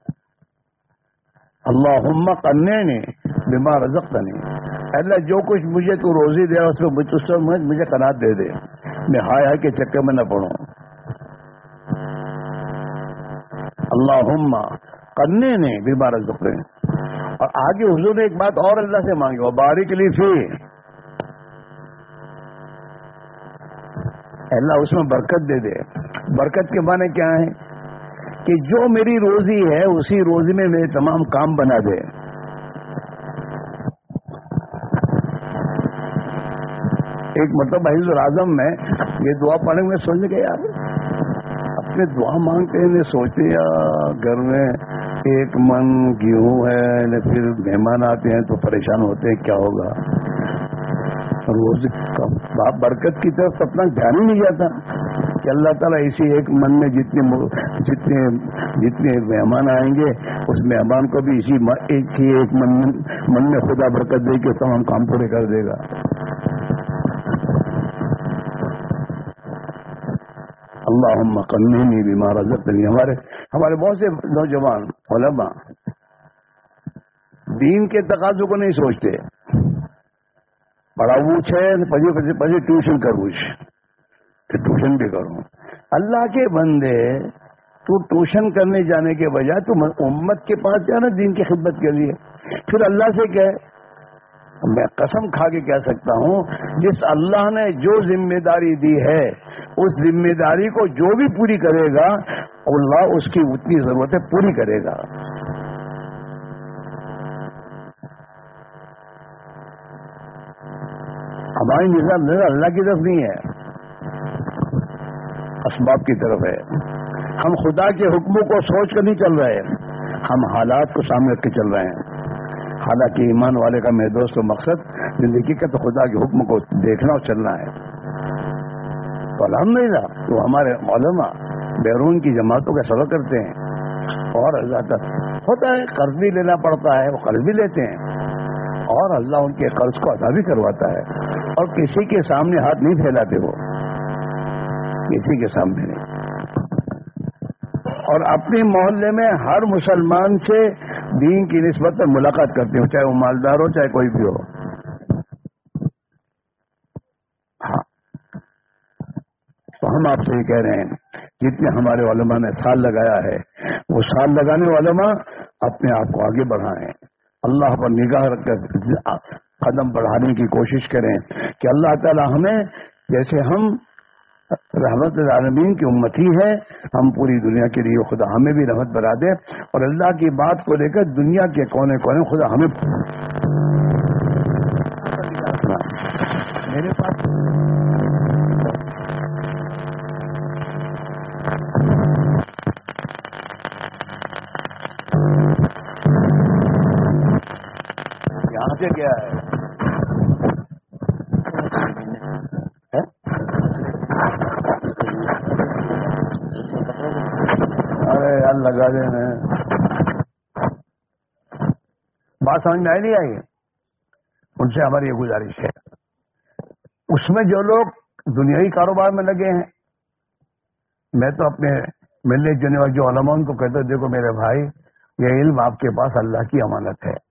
اللہم قنعنی بما رزقتنی, اللہ جو کچھ مجھے تو روزی دے اس میں مجھے قناعت دے دے, میں ہائے ہائے کے چکر میں نہ پڑوں. اللہم قنعنی بما رزقتنی. اور آگے حضور نے ایک بات اور اللہ سے مانگی, وہ بارک لی فی, اللہ اس میں برکت دے دے. برکت کے معنی کیا ہے کہ جو میری روزی ہے اسی روزی میں میرے تمام کام بنا دے. ایک مطلب حفظ الاعظم میں یہ دعا پڑھنے میں سوچنے کے یار اپنے دعا مانگتے ہیں سوچتے ہیں گھر میں ایک من گیہوں ہے, پھر مہمان آتے ہیں تو پریشان ہوتے ہیں کیا ہوگا, روز برکت کی طرف اپنا دھیان ہی نہیں جاتا کہ اللہ تعالیٰ اسی ایک من میں جتنے جتنے جتنے مہمان آئیں گے اس مہمان کو بھی اسی ایک ہی ایک من من میں خدا برکت دے کے تمام کام پورے کر دے گا. اللہم قنعنی بما رزقتنی. ہمارے ہمارے بہت سے نوجوان علماء دین کے تقاضوں کو نہیں سوچتے, پڑھاؤ ہے پجے پجے پجے ٹیوشن کروں, ٹیوشن بھی کروں. اللہ کے بندے تو ٹیوشن کرنے جانے کے بجائے تو امت کے پاس جانا دین کی خدمت کے لیے. پھر اللہ سے کہ میں قسم کھا کے کہہ سکتا ہوں جس اللہ نے جو ذمہ داری دی ہے اس ذمہ داری کو جو بھی پوری کرے گا اللہ اس کی اتنی ضرورت ہے پوری کرے گا. ہماری نظام اللہ کی طرف نہیں ہے, اسباب کی طرف ہے. ہم خدا کے حکموں کو سوچ کر نہیں چل رہے, ہم حالات کو سامنے رکھ کے چل رہے ہیں. حالانکہ ایمان والے کا میرے دوست مقصد زندگی کا تو خدا کے حکم کو دیکھنا اور چلنا ہے. تو الحمدللہ تو ہمارے علماء بیرون کی جماعتوں کا سبق کرتے ہیں اور اللہ ہوتا ہے قرض بھی لینا پڑتا ہے, وہ قرض بھی لیتے ہیں اور اللہ ان کے قرض کو ادا بھی کرواتا ہے, اور کسی کے سامنے ہاتھ نہیں پھیلاتے, وہ کسی کے سامنے نہیں. اور اپنے محلے میں ہر مسلمان سے دین کی نسبت پر ملاقات کرتے ہو, چاہے وہ مالدار ہو چاہے کوئی بھی ہو. ہاں تو ہم آپ سے یہ کہہ رہے ہیں جتنے ہمارے علماء نے سال لگایا ہے وہ سال لگانے علماء اپنے آپ کو آگے بڑھائیں, اللہ پر نگاہ رکھ کر قدم بڑھانے کی کوشش کریں کہ اللہ تعالی ہمیں، جیسے ہم رحمت العالمین کی امتی ہے، ہم پوری دنیا کے لیے خدا ہمیں بھی رحمت بنا دے، اور اللہ کی بات کو لے کر دنیا کے کونے کونے خدا ہمیں میرے پاس یہاں سے کیا ہے ارے یار لگا دینا، بات سمجھ میں آئی نہیں آئی؟ ان سے ہماری یہ گزارش ہے، اس میں جو لوگ دنیاوی کاروبار میں لگے ہیں، میں تو اپنے ملنے جلنے والے جو علماء ان کو کہتا ہوں، دیکھو میرے بھائی، یہ علم آپ کے پاس اللہ کی امانت ہے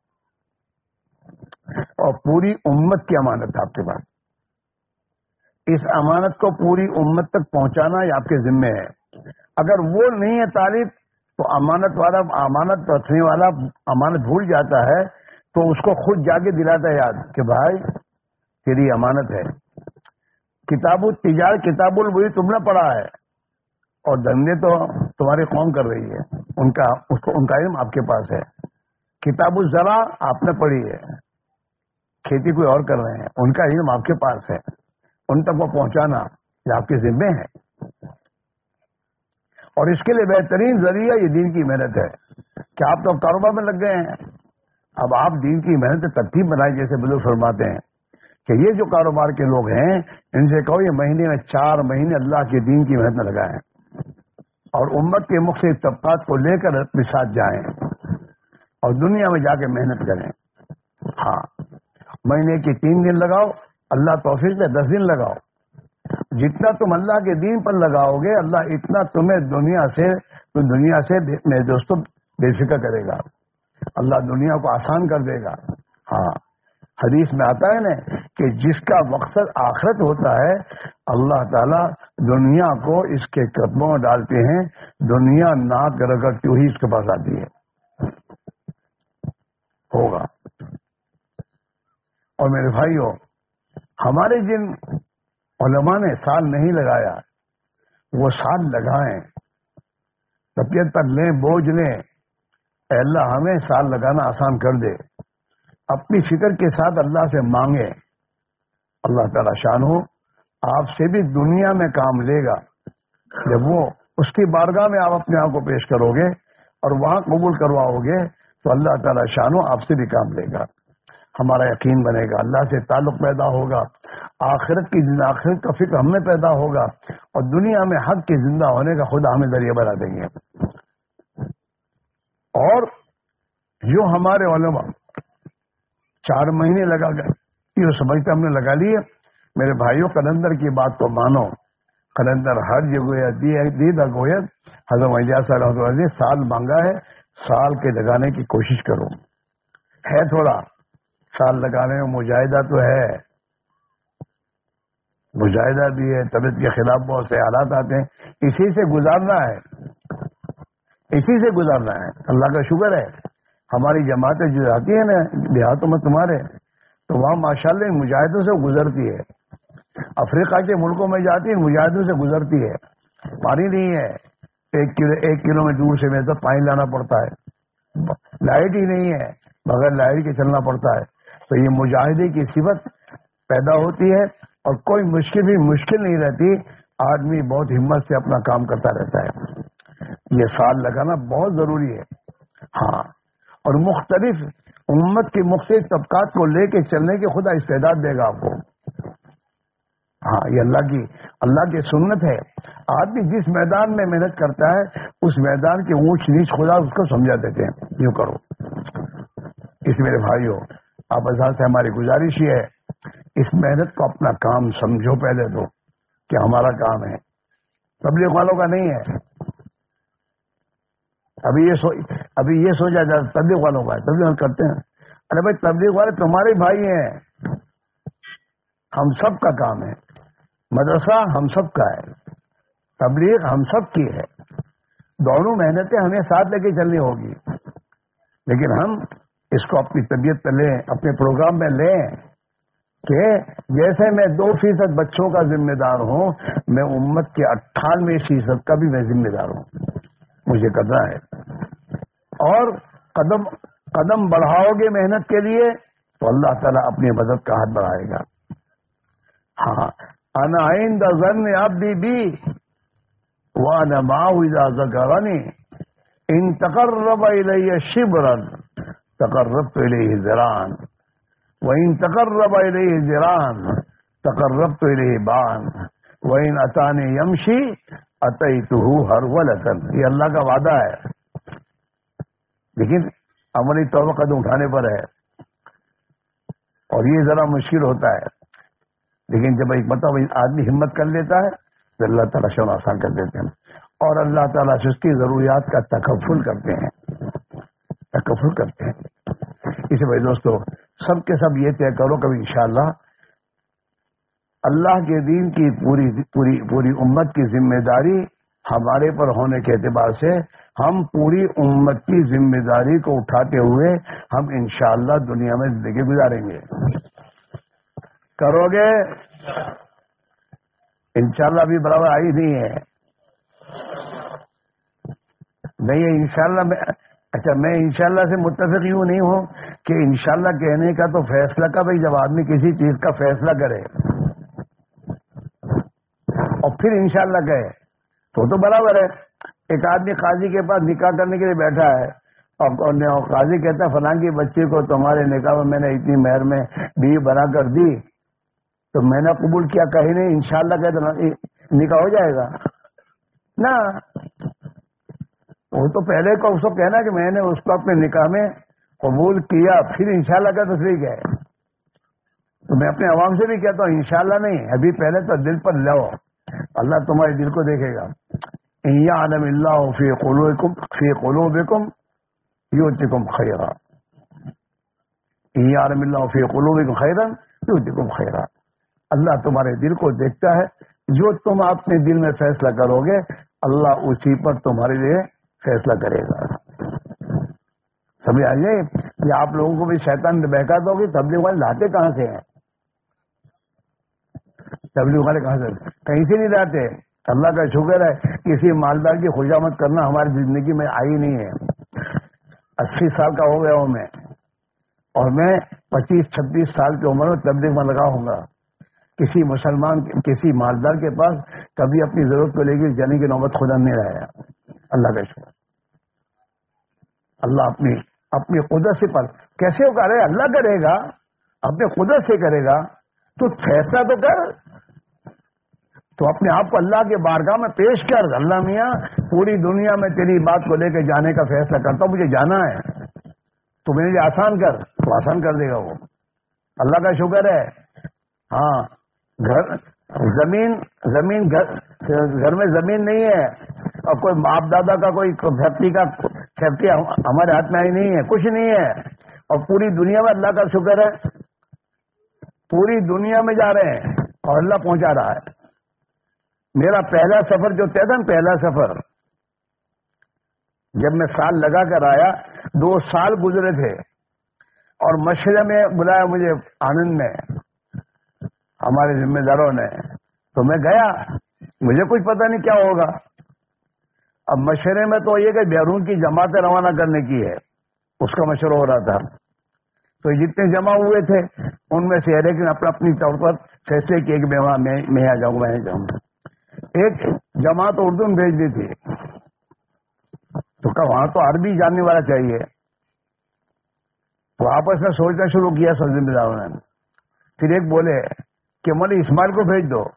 اور پوری امت کی امانت ہے آپ کے پاس. اس امانت کو پوری امت تک پہنچانا یہ آپ کے ذمے ہے. اگر وہ نہیں ہے طالب تو امانت والا امانت رکھنے والا امانت بھول جاتا ہے، تو اس کو خود جا کے دلاتا ہے یاد کہ بھائی تیری امانت ہے. کتاب التجار کتاب الوحی تم نے پڑھا ہے اور دھندے تو تمہاری قوم کر رہی ہے، ان کا اس کو ان کا علم آپ کے پاس ہے. کتاب الزرع آپ نے پڑھی ہے، کھیتی کوئی اور کر رہے ہیں، ان کا علم آپ کے پاس ہے، ان تک وہ پہنچانا یہ آپ کے ذمے ہے. اور اس کے لیے بہترین ذریعہ یہ دین کی محنت ہے کہ آپ تو کاروبار میں لگ گئے ہیں، اب آپ دین کی محنت ترتیب بنائیں. جیسے بزرگ فرماتے ہیں کہ یہ جو کاروبار کے لوگ ہیں ان سے کہو یہ مہینے میں چار مہینے اللہ کے دین کی محنت میں لگائیں اور امت کے مختلف طبقات کو لے کر اپنے ساتھ جائیں اور دنیا میں جا کے محنت کریں. ہاں مہینے کی تین دن لگاؤ، اللہ توفیق دے دس دن لگاؤ. جتنا تم اللہ کے دین پر لگاؤ گے اللہ اتنا تمہیں دنیا سے دنیا سے میرے دوستوں بے فکر کرے گا. اللہ دنیا کو آسان کر دے گا. ہاں حدیث میں آتا ہے نا کہ جس کا مقصد آخرت ہوتا ہے اللہ تعالیٰ دنیا کو اس کے قدموں میں ڈالتے ہیں، دنیا ناک رگڑتی ہوئی اس کے پاس آتی ہے. ہوگا. اور میرے بھائیوں، ہمارے جن علماء نے سال نہیں لگایا وہ سال لگائیں، طبیعت پر لیں، بوجھ لیں. اے اللہ ہمیں سال لگانا آسان کر دے. اپنی فکر کے ساتھ اللہ سے مانگے، اللہ تعالی شان ہو آپ سے بھی دنیا میں کام لے گا. جب وہ اس کی بارگاہ میں آپ اپنے آپ کو پیش کرو گے اور وہاں قبول کرواؤ گے تو اللہ تعالی شان ہو آپ سے بھی کام لے گا. ہمارا یقین بنے گا، اللہ سے تعلق پیدا ہوگا، آخرت کی آخرت کا فکر ہم میں پیدا ہوگا اور دنیا میں حق کے زندہ ہونے کا خدا ہمیں ذریعہ بنا دیں گے. اور جو ہمارے علماء چار مہینے لگا گئے یہ سمجھتے ہم نے لگا لیے. میرے بھائیوں کلندر کی بات کو مانو، کلندر ہر جگہ دیدہ گویت حضرت اجاز صاحب نے سال مانگا ہے، سال کے لگانے کی کوشش کرو. ہے تھوڑا سال لگانے میں مجاہدہ تو ہے، مجاہدہ بھی ہے، طبیعت کے خلاف بہت سے حالات آتے ہیں، اسی سے گزارنا ہے، اسی سے گزارنا ہے. اللہ کا شکر ہے ہماری جماعتیں جو جاتی ہیں نا دیہاتوں میں تمہارے، تو وہاں ماشاءاللہ ان مجاہدوں سے گزرتی ہے. افریقہ کے ملکوں میں جاتی ہے مجاہدوں سے گزرتی ہے. پانی نہیں ہے، ایک کلو ایک کلو میں دور سے میرے تو پانی لانا پڑتا ہے. لائٹ ہی نہیں ہے، بغیر لائٹ کے چلنا پڑتا ہے. تو یہ مجاہدے کی صفت پیدا ہوتی ہے اور کوئی مشکل بھی مشکل نہیں رہتی. آدمی بہت ہمت سے اپنا کام کرتا رہتا ہے. یہ سال لگانا بہت ضروری ہے. ہاں اور مختلف امت کے مختلف طبقات کو لے کے چلنے کے خدا استعداد دے گا آپ کو. ہاں یہ اللہ کی اللہ کی سنت ہے. آدمی جس میدان میں محنت کرتا ہے اس میدان کی اونچ نیچ خدا اس کو سمجھا دیتے ہیں. یوں کرو. اس میرے بھائیوں آپ ازاں سے ہماری گزارش یہ ہے اس محنت کو اپنا کام سمجھو پہلے تو کہ ہمارا کام ہے، تبلیغ والوں کا نہیں ہے. ابھی یہ سو ابھی یہ سوچا جائے تبلیغ والوں کا ہے، تبلیغ کرتے ہیں. ارے بھائی تبلیغ والے تمہارے بھائی ہیں، ہم سب کا کام ہے. مدرسہ ہم سب کا ہے، تبلیغ ہم سب کی ہے. دونوں محنتیں ہمیں ساتھ لے کے چلنی ہوگی. لیکن ہم اس کو اپنی طبیعت پہ لیں، اپنے پروگرام میں لیں کہ جیسے میں دو فیصد بچوں کا ذمہ دار ہوں، میں امت کے اٹھانوے فیصد کا بھی میں ذمہ دار ہوں، مجھے کرنا ہے۔ اور قدم قدم بڑھاؤ گے محنت کے لیے تو اللہ تعالیٰ اپنی مدد کا ہاتھ بڑھائے گا۔ ہاں، انا عند ظن عبدی بی وانا معه اذا ذکرنی ان تقرب الی شبرا تقربت الیہ ذراعا وان تقرب الیہ ذراعا تقربت الیہ باعا وان اتانی یمشی اتیتہ ہرولۃ۔ یہ اللہ کا وعدہ ہے، لیکن عملی طور پر قدم اٹھانے پر ہے، اور یہ ذرا مشکل ہوتا ہے، لیکن جب ایک مطلب آدمی ہمت کر لیتا ہے تو اللہ تعالیٰ شون آسان کر دیتے ہیں، اور اللہ تعالیٰ سے اس کی ضروریات کا تکفل کرتے ہیں تکفل کرتے ہیں اسی وجہ دوستو، سب کے سب یہ طے کرو کبھی انشاءاللہ اللہ کے دین کی پوری پوری پوری امت کی ذمہ داری ہمارے پر ہونے کے اعتبار سے ہم پوری امت کی ذمہ داری کو اٹھاتے ہوئے ہم انشاءاللہ دنیا میں زندگی گزاریں گے۔ کرو گے؟ انشاءاللہ بھی برابر آئی نہیں ہے، نہیں ہے انشاءاللہ میں۔ اچھا، میں انشاءاللہ سے متفق یوں نہیں ہوں کہ انشاءاللہ کہنے کا تو فیصلہ کا بھائی، جب آدمی کسی چیز کا فیصلہ کرے اور پھر انشاءاللہ کہے تو تو برابر ہے۔ ایک آدمی قاضی کے پاس نکاح کرنے کے لیے بیٹھا ہے اور قاضی کہتا ہے فلاں کی بچی کو تمہارے نکاح میں میں نے اتنی مہر میں بیوی بنا کر دی، تو میں نے قبول کیا، کہیں نہیں انشاءاللہ کہتے نکاح ہو جائے گا نا؟ وہ تو پہلے کو اس کو کہنا کہ میں نے اس کو اپنے نکاح میں قبول کیا، پھر انشاءاللہ کا تصدیق ہے۔ تو میں اپنے عوام سے بھی کہتا ہوں انشاءاللہ نہیں، ابھی پہلے تو دل پر لو، اللہ تمہارے دل کو دیکھے گا۔ ان یعلم اللہ فی قلوبکم فی قلوبکم یؤتکم خیرا، ان یعلم اللہ فی قلوبکم خیرا یؤتکم خیرا۔ اللہ تمہارے دل کو دیکھتا ہے، جو تم اپنے دل میں فیصلہ کرو گے اللہ اسی پر تمہارے لیے فیصلہ کرے گا۔ سمجھ آئیے؟ یہ آپ لوگوں کو بھی شیطان بہکا دو گے، تبلیغ والے لاتے کہاں سے ہیں؟ تبلیغ والے کہاں سے؟ کہیں سے نہیں لاتے۔ اللہ کا شکر ہے کسی مالدار کی خوشامد کرنا ہماری زندگی میں آئی نہیں ہے۔ اسی سال کا ہو گیا ہوں میں، اور میں پچیس چھبیس سال کی عمر میں تبلیغ میں لگا ہوں گا۔ کسی مسلمان کسی مالدار کے پاس کبھی اپنی ضرورت کو لے کے جانے کی نوبت خدا نہیں رہا ہے۔ اللہ کا شکر، اللہ اپنی اپنی قدرت سے پر کیسے وہ کرے؟ اللہ کرے گا، اپنے قدرت سے کرے گا، تو فیصلہ تو کر، تو اپنے آپ کو اللہ کے بارگاہ میں پیش کر، اللہ میاں پوری دنیا میں تیری بات کو لے کے جانے کا فیصلہ کرتا ہوں، مجھے جانا ہے، تو میرے لیے آسان کر، تو آسان کر دے گا وہ۔ اللہ کا شکر ہے۔ ہاں، گھر زمین زمین گھر گھر میں زمین نہیں ہے، اور کوئی باپ دادا کا کوئی فیکٹری کا فیکٹری ہمارے ہاتھ میں آئی نہیں ہے، کچھ نہیں ہے، اور پوری دنیا میں اللہ کا شکر ہے پوری دنیا میں جا رہے ہیں اور اللہ پہنچا رہا ہے۔ میرا پہلا سفر جو طے تھا، پہلا سفر جب میں سال لگا کر آیا، دو سال گزرے تھے، اور مشورے میں بلایا مجھے آنند میں ہمارے ذمہ داروں نے، تو میں گیا، مجھے کچھ پتہ نہیں کیا ہوگا۔ اب مشورے میں تو یہ کہ بیرون کی جماعتیں روانہ کرنے کی ہے، اس کا مشورہ ہو رہا تھا، تو جتنے جمع ہوئے تھے ان میں سے ہر ایک نے اپنا اپنی طور پر فیصلے کیے کہ میں وہاں میں میں آ جاؤں میں جاؤں گا۔ ایک جماعت اردو میں بھیج دی تھی، تو کہا وہاں تو عربی جاننے والا چاہیے، تو آپس میں سوچنا شروع کیا سب ذمہ داروں نے۔ پھر ایک بولے کہ مولوی اسماعیل کو بھیج دو۔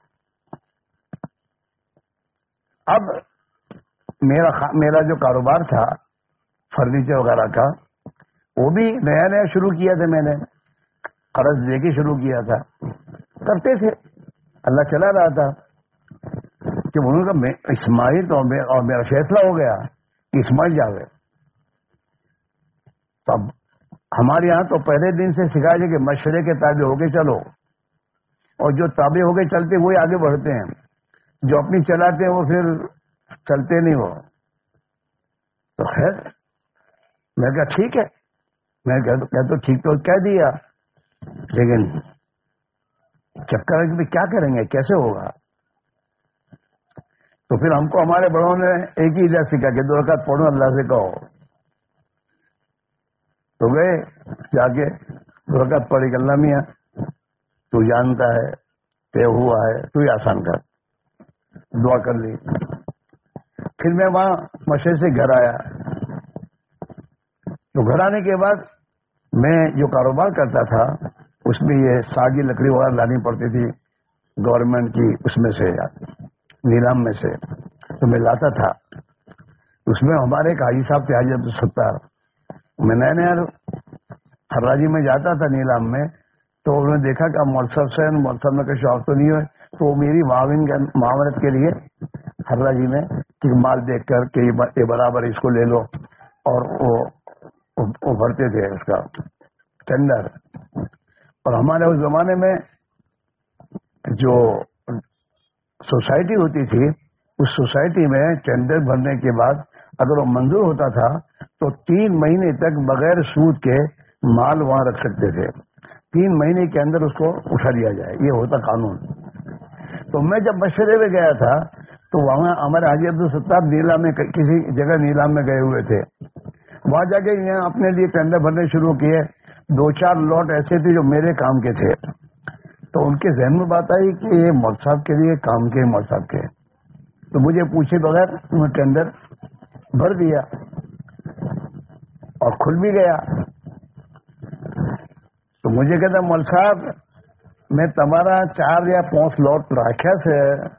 اب میرا میرا جو کاروبار تھا فرنیچر وغیرہ کا، وہ بھی نیا نیا شروع کیا تھا، میں نے قرض دے کے شروع کیا تھا، کرتے تھے، اللہ چلا رہا تھا کہ انہوں نے کہا اسماعیل تو اور میرا فیصلہ ہو گیا کہ اسماعیل جاوے۔ تو اب ہمارے یہاں تو پہلے دن سے سکھایا جائے کہ مشورے کے تابع ہو کے چلو، اور جو تابع ہو کے چلتے وہی آگے بڑھتے ہیں، جو اپنی چلاتے ہیں وہ پھر چلتے نہیں ہو۔ تو خیر میں کہا ٹھیک ہے، میں کہتا تو ٹھیک تو کہہ دیا، لیکن چکر ہے کہ کیا کریں گے، کیسے ہوگا؟ تو پھر ہم کو ہمارے بڑوں نے ایک ہی اجازت سکھا کہ دو رکعت پڑھو، اللہ سے کہو. تو گئے جا کے دو رکعت پڑھی کہ اللہ میاں تو جانتا ہے، طے ہوا ہے، تو ہی آسان کر. دعا کر لی. پھر میں وہاں مشہد سے گھر آیا. تو گھر آنے کے بعد میں جو کاروبار کرتا تھا اس میں یہ ساگی لکڑی وغیرہ لانی پڑتی تھی گورنمنٹ کی، اس میں سے نیلام میں سے، تو میں لاتا تھا. اس میں ہمارے ایک حاجی صاحب تھے، حاجی عبدالستار. میں نئے نئے حراجی میں جاتا تھا نیلام میں، تو انہوں نے دیکھا کہ مولصب سے مولصب میں کوئی شوق تو نہیں ہوئے، تو وہ میری معاون معاونت کے لیے حراجی میں کہ مال دیکھ کر کہ یہ برابر اس کو لے لو، اور وہ وہ بھرتے تھے اس کا ٹینڈر. اور ہمارے اس زمانے میں جو سوسائٹی ہوتی تھی، اس سوسائٹی میں ٹینڈر بھرنے کے بعد اگر وہ منظور ہوتا تھا تو تین مہینے تک بغیر سود کے مال وہاں رکھ سکتے تھے. تین مہینے کے اندر اس کو اٹھا لیا جائے، یہ ہوتا قانون. تو میں جب مشورے میں گیا تھا تو وہاں ہمارے حاجی عبدالستار نیلام میں کسی جگہ نیلام میں گئے ہوئے تھے. وہاں جا کے یہاں اپنے لیے ٹینڈر بھرنے شروع کیے. دو چار لاٹ ایسے تھے جو میرے کام کے تھے. تو ان کے ذہن میں بات آئی کہ یہ مولوی صاحب کے لیے کام کے مولوی صاحب کے. تو مجھے پوچھے بغیر انہوں نے ٹینڈر بھر دیا اور کھل بھی گیا. تو مجھے کہتا مولوی صاحب میں تمہارا چار یا پانچ لاٹ راکھا سے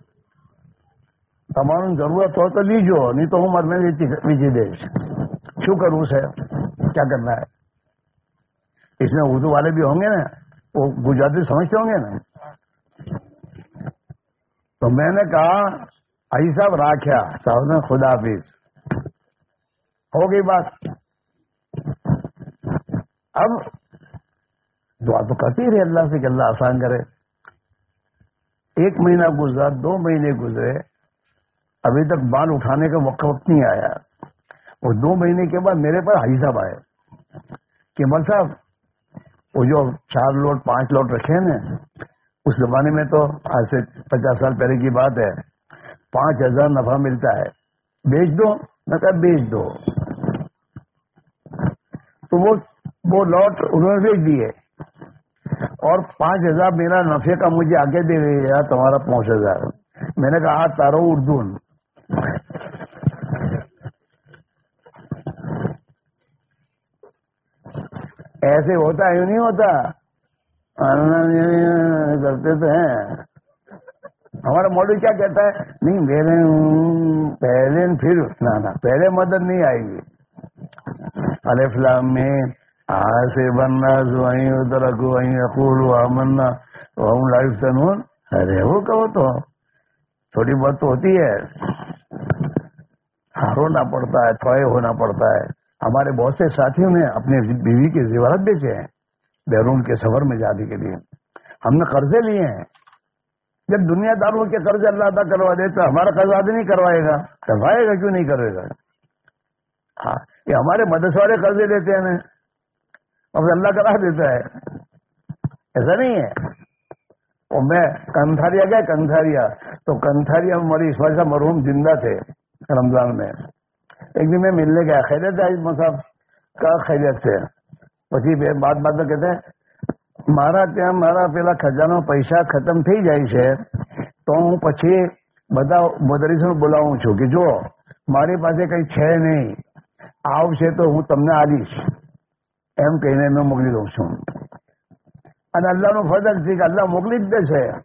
تمہاری ضرورت ہو تو لیجو، نہیں تو ہوں مرنے ویچی دیش. کیوں کروں سے کیا کرنا ہے؟ اس میں اردو والے بھی ہوں گے نا، وہ گجراتی سمجھتے ہوں گے نا. تو میں نے کہا آئی صاحب راکھیا صاحب نے خدا حافظ، ہو گئی بات. اب دعا تو کرتی رہے اللہ سے کہ اللہ آسان کرے. ایک مہینہ گزرا، دو مہینے گزرے، ابھی تک بال اٹھانے کا وقت وقت نہیں آیا. اور دو مہینے کے بعد میرے پاس حاجی صاحب آئے کہ مول صاحب وہ جو چار لوٹ پانچ لوٹ رکھے ہیں نا، اس زمانے میں تو آج سے پچاس سال پہلے کی بات ہے، پانچ ہزار نفع ملتا ہے، بیچ دو. میں کہا بیچ دو. تو وہ وہ لاٹ انہوں نے بیچ دیے اور پانچ ہزار میرا نفے کا مجھے آگے دے دیا تمہارا پانچ ہزار. میں نے کہا تارو اردون. ایسے ہوتا ہے، یوں نہیں ہوتا. کرتے تو ہیں. ہمارا ماڈل کیا کہتا ہے؟ نہیں میرے پہلے پھر نہ نہ پہلے مدد نہیں آئے گی. الف لام میں سے بننا وہیں ادھر کو وہیں اقول آمنا وہم لا یفتنون. ارے وہ کہو تو تھوڑی بہت تو ہوتی ہے، رونا پڑتا ہے، تھوڑے ہونا پڑتا ہے. ہمارے بہت سے ساتھیوں نے اپنے بیوی کے زیورات بیچے ہیں بیرون کے سفر میں جانے کے لیے. ہم نے قرضے لیے ہیں. جب دنیا داروں کے قرض اللہ ادا کروا دے تو ہمارا قرض ادا نہیں کروائے گا؟ کروائے گا، کیوں نہیں کرے گا؟ ہاں یہ ہمارے مدرسے والے قرضے لیتے ہیں اور اللہ کرا دیتا ہے، ایسا نہیں ہے. اور میں کنتھاریا گیا کنتھاریا تو کنتھاریا میں مری اس وجہ مرحوم زندہ تھے رمضان میں. ایک دن میں ملنے گیا، خیریت ہے صاحب کا؟ خیریت سے. પછી બાદ બાદ કહેતા મારા ત્યાં મારા પેલા ખજાનો પૈસા ખતમ થઈ જાય છે તો હું પછી બધા મોદરીસોને બોલાવું છું કે જો મારી પાસે કંઈ છે નહીં, આવશે તો હું તમને આલીશ, એમ કહીને મેં મોકલી દઉં છું. અને અલ્લાહનો ફضل છે કે અલ્લાહ મોકલી જ દે છે.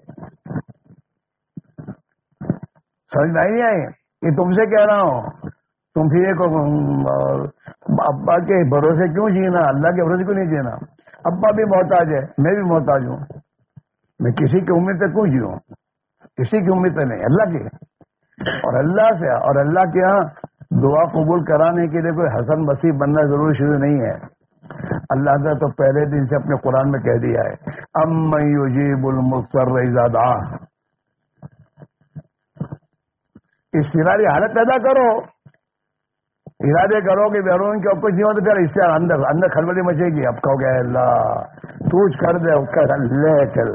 સમજ में नहीं आई? ये तुमसे कह रहा हूँ, तुम फिर एक अब्बा के भरोसे क्यों जीना, अल्लाह के भरोसे क्यों नहीं जीना? अब्बा भी मोहताज है, मैं भी मोहताज हूँ. मैं किसी की उम्मीद पे क्यों जीऊँ? किसी की उम्मीद पे नहीं, अल्लाह की. और अल्लाह से और अल्लाह के यहाँ दुआ कबूल कराने के लिए कोई हसन बसी बनना जरूरी शुरू नहीं है. अल्लाह ने तो पहले दिन से अपने कुरान में कह दिया है, अम्मन युजीबुल मुज़्तर्र इज़ा दअाह. استقراری حالت پیدا کرو. ارادے کرو کہ بیرون کے اوپر نہیں ہو تو پھر اس سے اندر اندر کھلبلی مچے گی. اب کہو گے اللہ تو کر دے اس کا لے چل.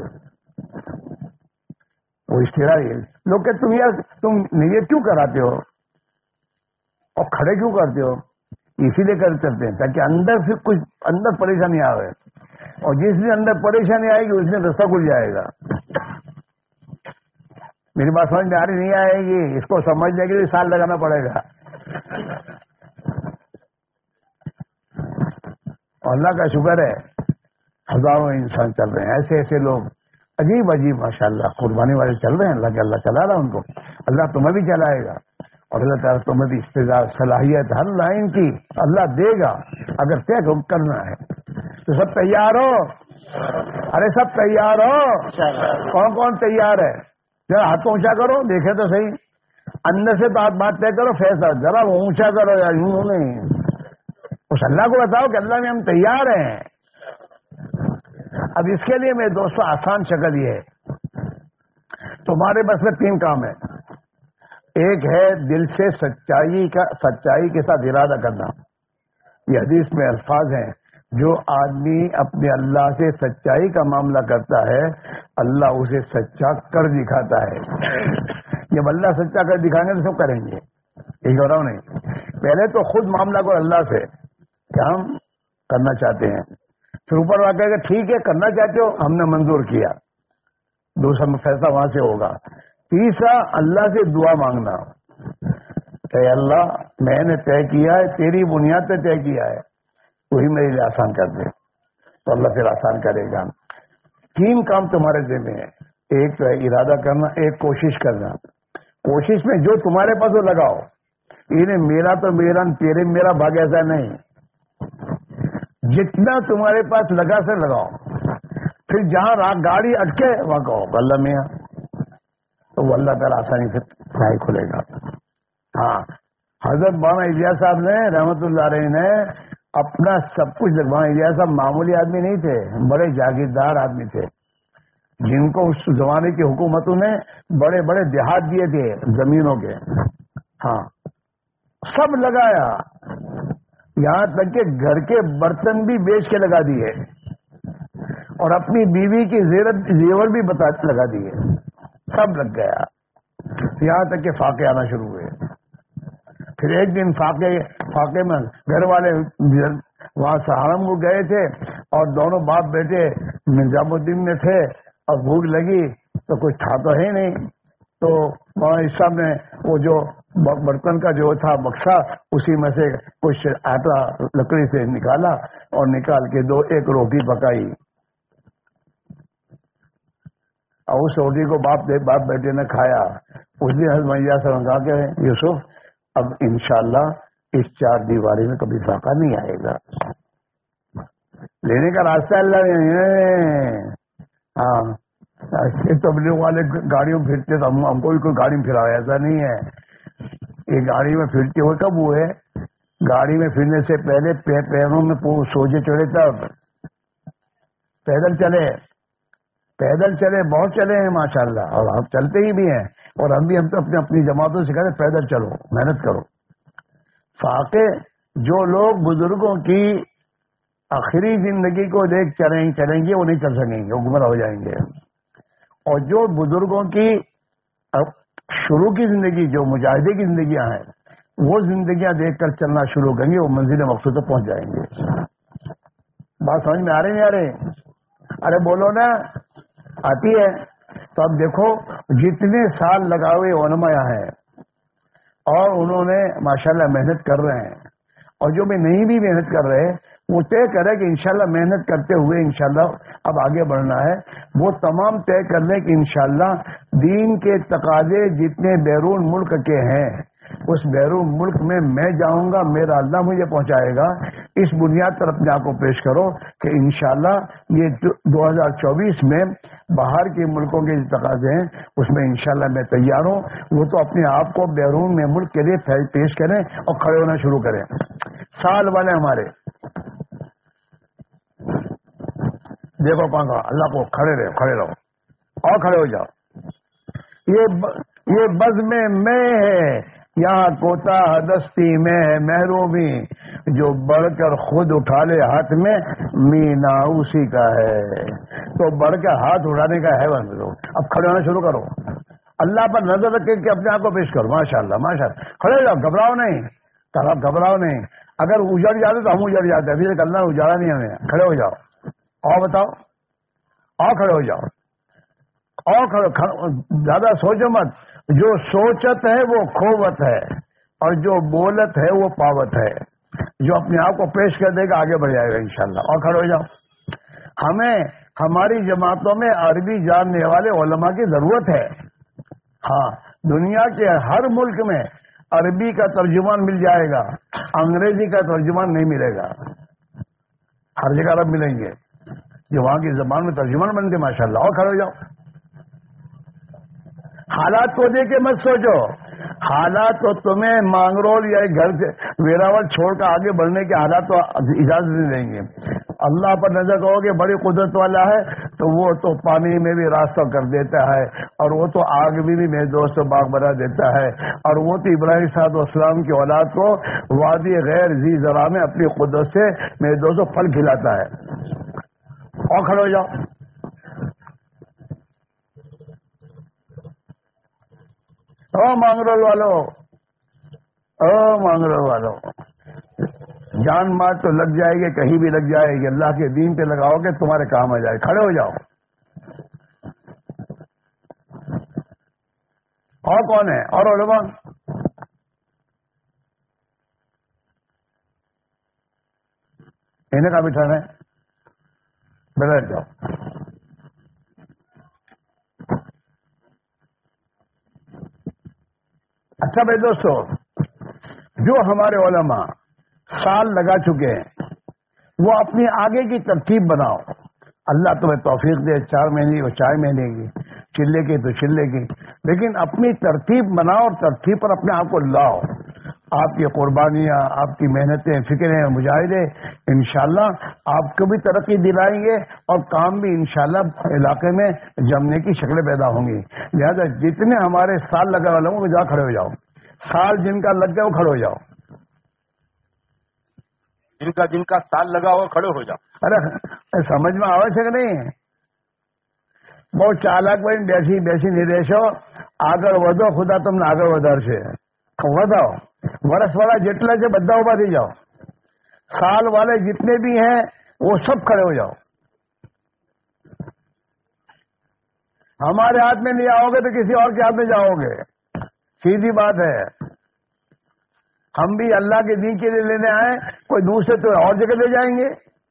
وہ اشتراک ہے لوگ کہ تم یار تم نیت کیوں کراتے ہو اور کھڑے کیوں کرتے ہو؟ اسی لیے کر چلتے ہیں تاکہ اندر سے کچھ اندر پریشانی آئے, اور جس دن اندر پریشانی آئے گی اس دن رستہ کھل جائے گا. میری بات سمجھ میں آ رہی نہیں آئے گی؟ اس کو سمجھنے کے لیے سال لگانا پڑے گا. اور اللہ کا شکر ہے ہزاروں انسان چل رہے ہیں, ایسے ایسے لوگ عجیب عجیب ماشاءاللہ قربانی والے چل رہے ہیں. اللہ کے اللہ چلا رہا ان کو, اللہ تمہیں بھی چلائے گا, اور اللہ تعالیٰ تمہیں بھی استعداد صلاحیت ہر لائن کی اللہ دے گا اگر طے کرنا ہے تو. سب تیار ہو؟ ارے سب تیار ہو؟ کون کون تیار ہے؟ ذرا ہاتھ اونچا کرو دیکھے تو صحیح. اندر سے بات بات طے کرو, فیصلہ ذرا اونچا کرو یار, یوں نہیں. اس اللہ کو بتاؤ کہ اللہ میں ہم تیار ہیں. اب اس کے لیے میرے دوستوں آسان شکل یہ ہے, تمہارے بس میں تین کام ہے. ایک ہے دل سے سچائی کا سچائی کے ساتھ ارادہ کرنا. یہ حدیث میں الفاظ ہیں, جو آدمی اپنے اللہ سے سچائی کا معاملہ کرتا ہے اللہ اسے سچا کر دکھاتا ہے. جب اللہ سچا کر دکھائیں گے تو سب کریں گے. ایک اور نہیں, پہلے تو خود معاملہ کو اللہ سے کہ ہم کرنا چاہتے ہیں, پھر اوپر واقع کہ ٹھیک ہے کرنا چاہتے ہو ہم نے منظور کیا, دوسرا فیصلہ وہاں سے ہوگا. تیسرا اللہ سے دعا مانگنا کہ اللہ میں نے طے کیا ہے, تیری بنیاد پہ طے کیا ہے, وہی میرے لیے آسان کر دے, تو اللہ پھر آسان کرے گا. تین کام تمہارے ذمہ ہیں, ایک تو ہے ارادہ کرنا, ایک کوشش کرنا. کوشش میں جو تمہارے پاس وہ لگاؤ, انہیں میرا تو میرا تیرے میرا بھاگ ایسا نہیں, جتنا تمہارے پاس لگا سے لگاؤ. پھر جہاں گاڑی اٹکے وہاں کہو اللہ میاں, تو وہ اللہ تعالیٰ آسانی سے راہ کھلے گا. ہاں حضرت مولانا الیاس صاحب نے رحمت اللہ علیہ نے اپنا سب کچھ مولانا الیاس صاحب معمولی آدمی نہیں تھے, بڑے جاگیردار آدمی تھے, جن کو اس زمانے کی حکومتوں نے بڑے بڑے دیہات دیے تھے زمینوں کے. ہاں سب لگایا, یہاں تک کہ گھر کے برتن بھی بیچ کے لگا دیے, اور اپنی بیوی کی زیورت زیور بھی بتا لگا دیے, سب لگ گیا. یہاں تک کہ فاقے آنا شروع ہوئے. پھر ایک دن فاقے فاقے میں گھر والے وہاں سہارم کو گئے تھے, اور دونوں باپ بیٹے نظام الدین میں تھے, اور بھوک لگی تو کچھ تھا تو ہے نہیں, تو مولانا صاحب نے وہ جو برتن کا جو تھا بکسا اسی میں سے کچھ آٹا لکڑی سے نکالا, اور نکال کے دو ایک روٹی پکائی, اور اس روٹی کو باپ باپ بیٹے نے کھایا. اس دن حضرت میاں سے کہا کہ یوسف اب انشاءاللہ اس چار دیواری میں کبھی فاقہ نہیں آئے گا, لینے کا راستہ اللہ نے. ہاں تبلیغ والے گاڑیوں پھرتے تو ہم کو بھی کوئی گاڑی میں پھرایا, ایسا نہیں ہے. یہ گاڑی میں پھرتے ہوئے کب ہوئے؟ گاڑی میں پھرنے سے پہلے پیروں میں سوجے چڑھے تب پیدل چلے پیدل چلے بہت چلے ہیں ماشاءاللہ, اور ہم چلتے ہی بھی ہیں, اور ہم بھی ہم تو اپنے اپنی جماعتوں سے کہتے ہیں پیدل چلو, محنت کرو. فاقے جو لوگ بزرگوں کی آخری زندگی کو دیکھ چلیں چلیں گے وہ نہیں چل سکیں گے, وہ گمراہ ہو جائیں گے. اور جو بزرگوں کی شروع کی زندگی, جو مجاہدے کی زندگیاں ہیں, وہ زندگیاں دیکھ کر چلنا شروع کریں گے, وہ منزل مقصود تک پہنچ جائیں گے. بات سمجھ میں آ رہے نہیں آ رہے؟ ارے بولو نا, آتی ہے. تو اب دیکھو جتنے سال لگا ہوئے علماء ہیں, اور انہوں نے ماشاءاللہ محنت کر رہے ہیں, اور جو بھی نہیں بھی محنت کر رہے وہ طے کرے کہ انشاءاللہ محنت کرتے ہوئے انشاءاللہ اب آگے بڑھنا ہے. وہ تمام طے کر لیں کہ انشاءاللہ دین کے تقاضے جتنے بیرون ملک کے ہیں, اس بیرون ملک میں میں جاؤں گا, میرا اللہ مجھے پہنچائے گا. اس بنیاد پر اپنے آپ کو پیش کرو کہ انشاءاللہ یہ دو ہزار چوبیس میں باہر کے ملکوں کے جو تقاضے ہیں اس میں انشاءاللہ میں تیار ہوں. وہ تو اپنے آپ کو بیرون میں ملک کے لیے پیش کریں اور کھڑے ہونا شروع کریں. سال والے ہمارے دیکھو پانگا اللہ کو کھڑے رہو کھڑے رہو اور کھڑے ہو جاؤ. یہ یہ بز میں میں ہے, یہاں کوتا دستی میں محرومی، جو بڑھ کر خود اٹھا لے ہاتھ میں مینا اسی کا ہے. تو بڑھ کر ہاتھ اٹھانے کا ہے بندو. اب کھڑے ہونا شروع کرو، اللہ پر نظر رکھ کے اپنے آپ کو پیش کرو. ماشاء اللہ ماشاء اللہ. کھڑے ہو جاؤ، گھبراؤ نہیں، گھبراؤ نہیں. اگر اجڑ جاتے تو ہم اجڑ جاتے، ابھی تک اللہ نے اجاڑا نہیں ہمیں. کھڑے ہو جاؤ اور بتاؤ، اور کھڑے ہو جاؤ اور کھڑے. زیادہ سوچو مت. جو سوچت ہے وہ کھوت ہے، اور جو بولت ہے وہ پاوت ہے. جو اپنے آپ کو پیش کر دے گا آگے بڑھ جائے گا انشاءاللہ. اور کھڑے ہو جاؤ. ہمیں ہماری جماعتوں میں عربی جاننے والے علماء کی ضرورت ہے. ہاں، دنیا کے ہر ملک میں عربی کا ترجمان مل جائے گا، انگریزی کا ترجمان نہیں ملے گا. ہر جگہ عرب ملیں گے جو وہاں کی زبان میں ترجمان بن کے. ماشاءاللہ. اور کھڑے ہو جاؤ. حالات کو دیکھ کے مت سوچو. حالات تو تمہیں مانگرول یا گھر سے ویراول چھوڑ کر آگے بڑھنے کے حالات تو اجازت نہیں دیں گے. اللہ پر نظر کرو گے بڑی قدرت والا ہے تو وہ تو پانی میں بھی راستہ کر دیتا ہے، اور وہ تو آگ میں بھی میرے دوست باغ بنا دیتا ہے، اور وہ تو ابراہیم صاحب السلام کی اولاد کو وادی غیر ذی زرع میں اپنی قدرت سے میرے دوست پھل کھلاتا ہے. اور کھڑے ہو جاؤ. او مانگرول والو، او مانگرول والو، جان مار تو لگ جائے گی، کہیں بھی لگ جائے گی. اللہ کے دین پہ لگاؤ گے تمہارے کام آ جائے. کھڑے ہو جاؤ. اور کون ہے؟ اور علماء؟ انہیں کا بٹھانا ہے، بیٹھ جاؤ. اچھا بھائی دوستو، جو ہمارے علماء سال لگا چکے ہیں وہ اپنی آگے کی ترتیب بناؤ. اللہ تمہیں توفیق دے. چار مہینے اور چار مہینے کی، چلے کی تو چلے کی، لیکن اپنی ترتیب بناؤ اور ترتیب پر اپنے آپ کو لاؤ. آپ کی قربانیاں، آپ کی محنتیں، فکریں، مجاہدے انشاءاللہ آپ کو بھی ترقی دلائیں گے، اور کام بھی انشاءاللہ علاقے میں جمنے کی شکلیں پیدا ہوں گی. لہذا جتنے ہمارے سال لگا والے ہوں وہ جا کھڑے ہو جاؤ. سال جن کا لگ گیا وہ کھڑے ہو جاؤ. جن کا جن کا سال لگا ہوا کھڑے ہو جاؤ. ارے سمجھ میں آوے છે કે નહીં؟ બહુ ચાલાક બની બેસી બેસી નહીં રહેશો. આગળ વધો, ખુદા તમને આગળ વધારશે. વધાઓ. વર્ષવાળા જેટલા છે બધા ઉભા થઈ જાઓ. साल वाले जितने भी हैं वो सब खड़े हो जाओ. हमारे हाथ में नहीं आओगे तो किसी और के हाथ में जाओगे. सीधी बात है. हम भी अल्लाह के दीन के लिए लेने आए, कोई दूसरे तो और जगह ले जाएंगे.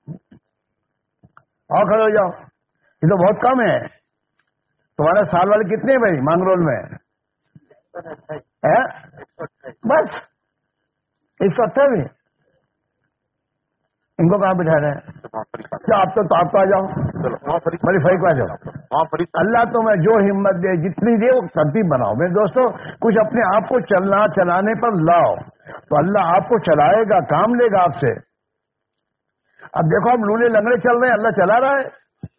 और खड़े हो जाओ. ये तो बहुत कम है. तुम्हारा साल वाले कितने भाई मांगरोल में है? बस एक सौ अट्ठावी. इनको कहाँ बिठा रहे हैं? क्या आप तो आप तो आ जाओ, बड़ी फरीक आ जाओ. अल्लाह तुम्हें जो हिम्मत दे, जितनी दे वो तरतीब बनाओ. मेरे दोस्तों, कुछ अपने आप को चलना चलाने पर लाओ तो अल्लाह आपको चलाएगा, काम लेगा आपसे. अब देखो हम लूले लंगड़े चल रहे हैं, अल्लाह चला रहा है.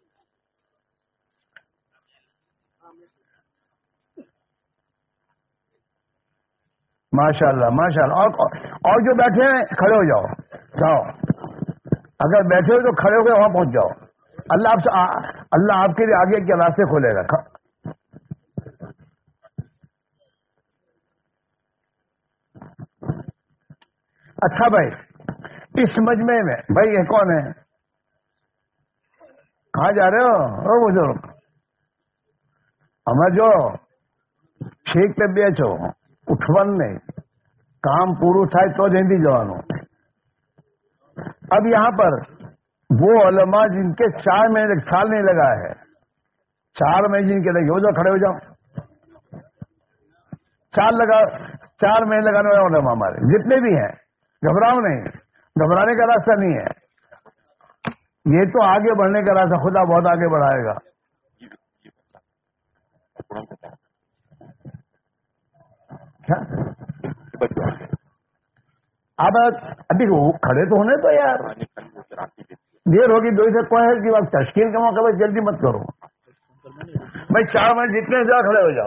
माशाल्लाह माशाल्लाह. और और जो बैठे हैं खड़े हो जाओ. जाओ, अगर बैठे हो तो खड़े हो गए वहां पहुंच जाओ. अल्लाह आपसे अल्लाह आपके लिए आगे के रास्ते खोलेगा. अच्छा भाई, इस मजमे में भाई ये कौन है? कहाँ जा रहे हो? ओ बुजुर्ग, हमें जो ठीक पे बेचो उठवन नहीं, काम पूરું થાય તો જલ્દી જવાનું. अब यहाँ पर वो उलमा जिनके चार महीने साल नहीं लगा है, चार महीने जिनके लगे हो जाओ, खड़े हो जाओ. चार लगा चार महीने लगाने वाले उलमा हमारे जितने भी हैं, घबराओ नहीं. घबराने का रास्ता नहीं है. ये तो आगे बढ़ने का रास्ता, खुदा बहुत आगे बढ़ाएगा. क्या आप अभी खड़े तो होने तो यार, देर होगी दो से कोई है कि बात तश्कील के मौके पर जल्दी मत करो भाई. चार मिनट जितने जा खड़े हो जाओ.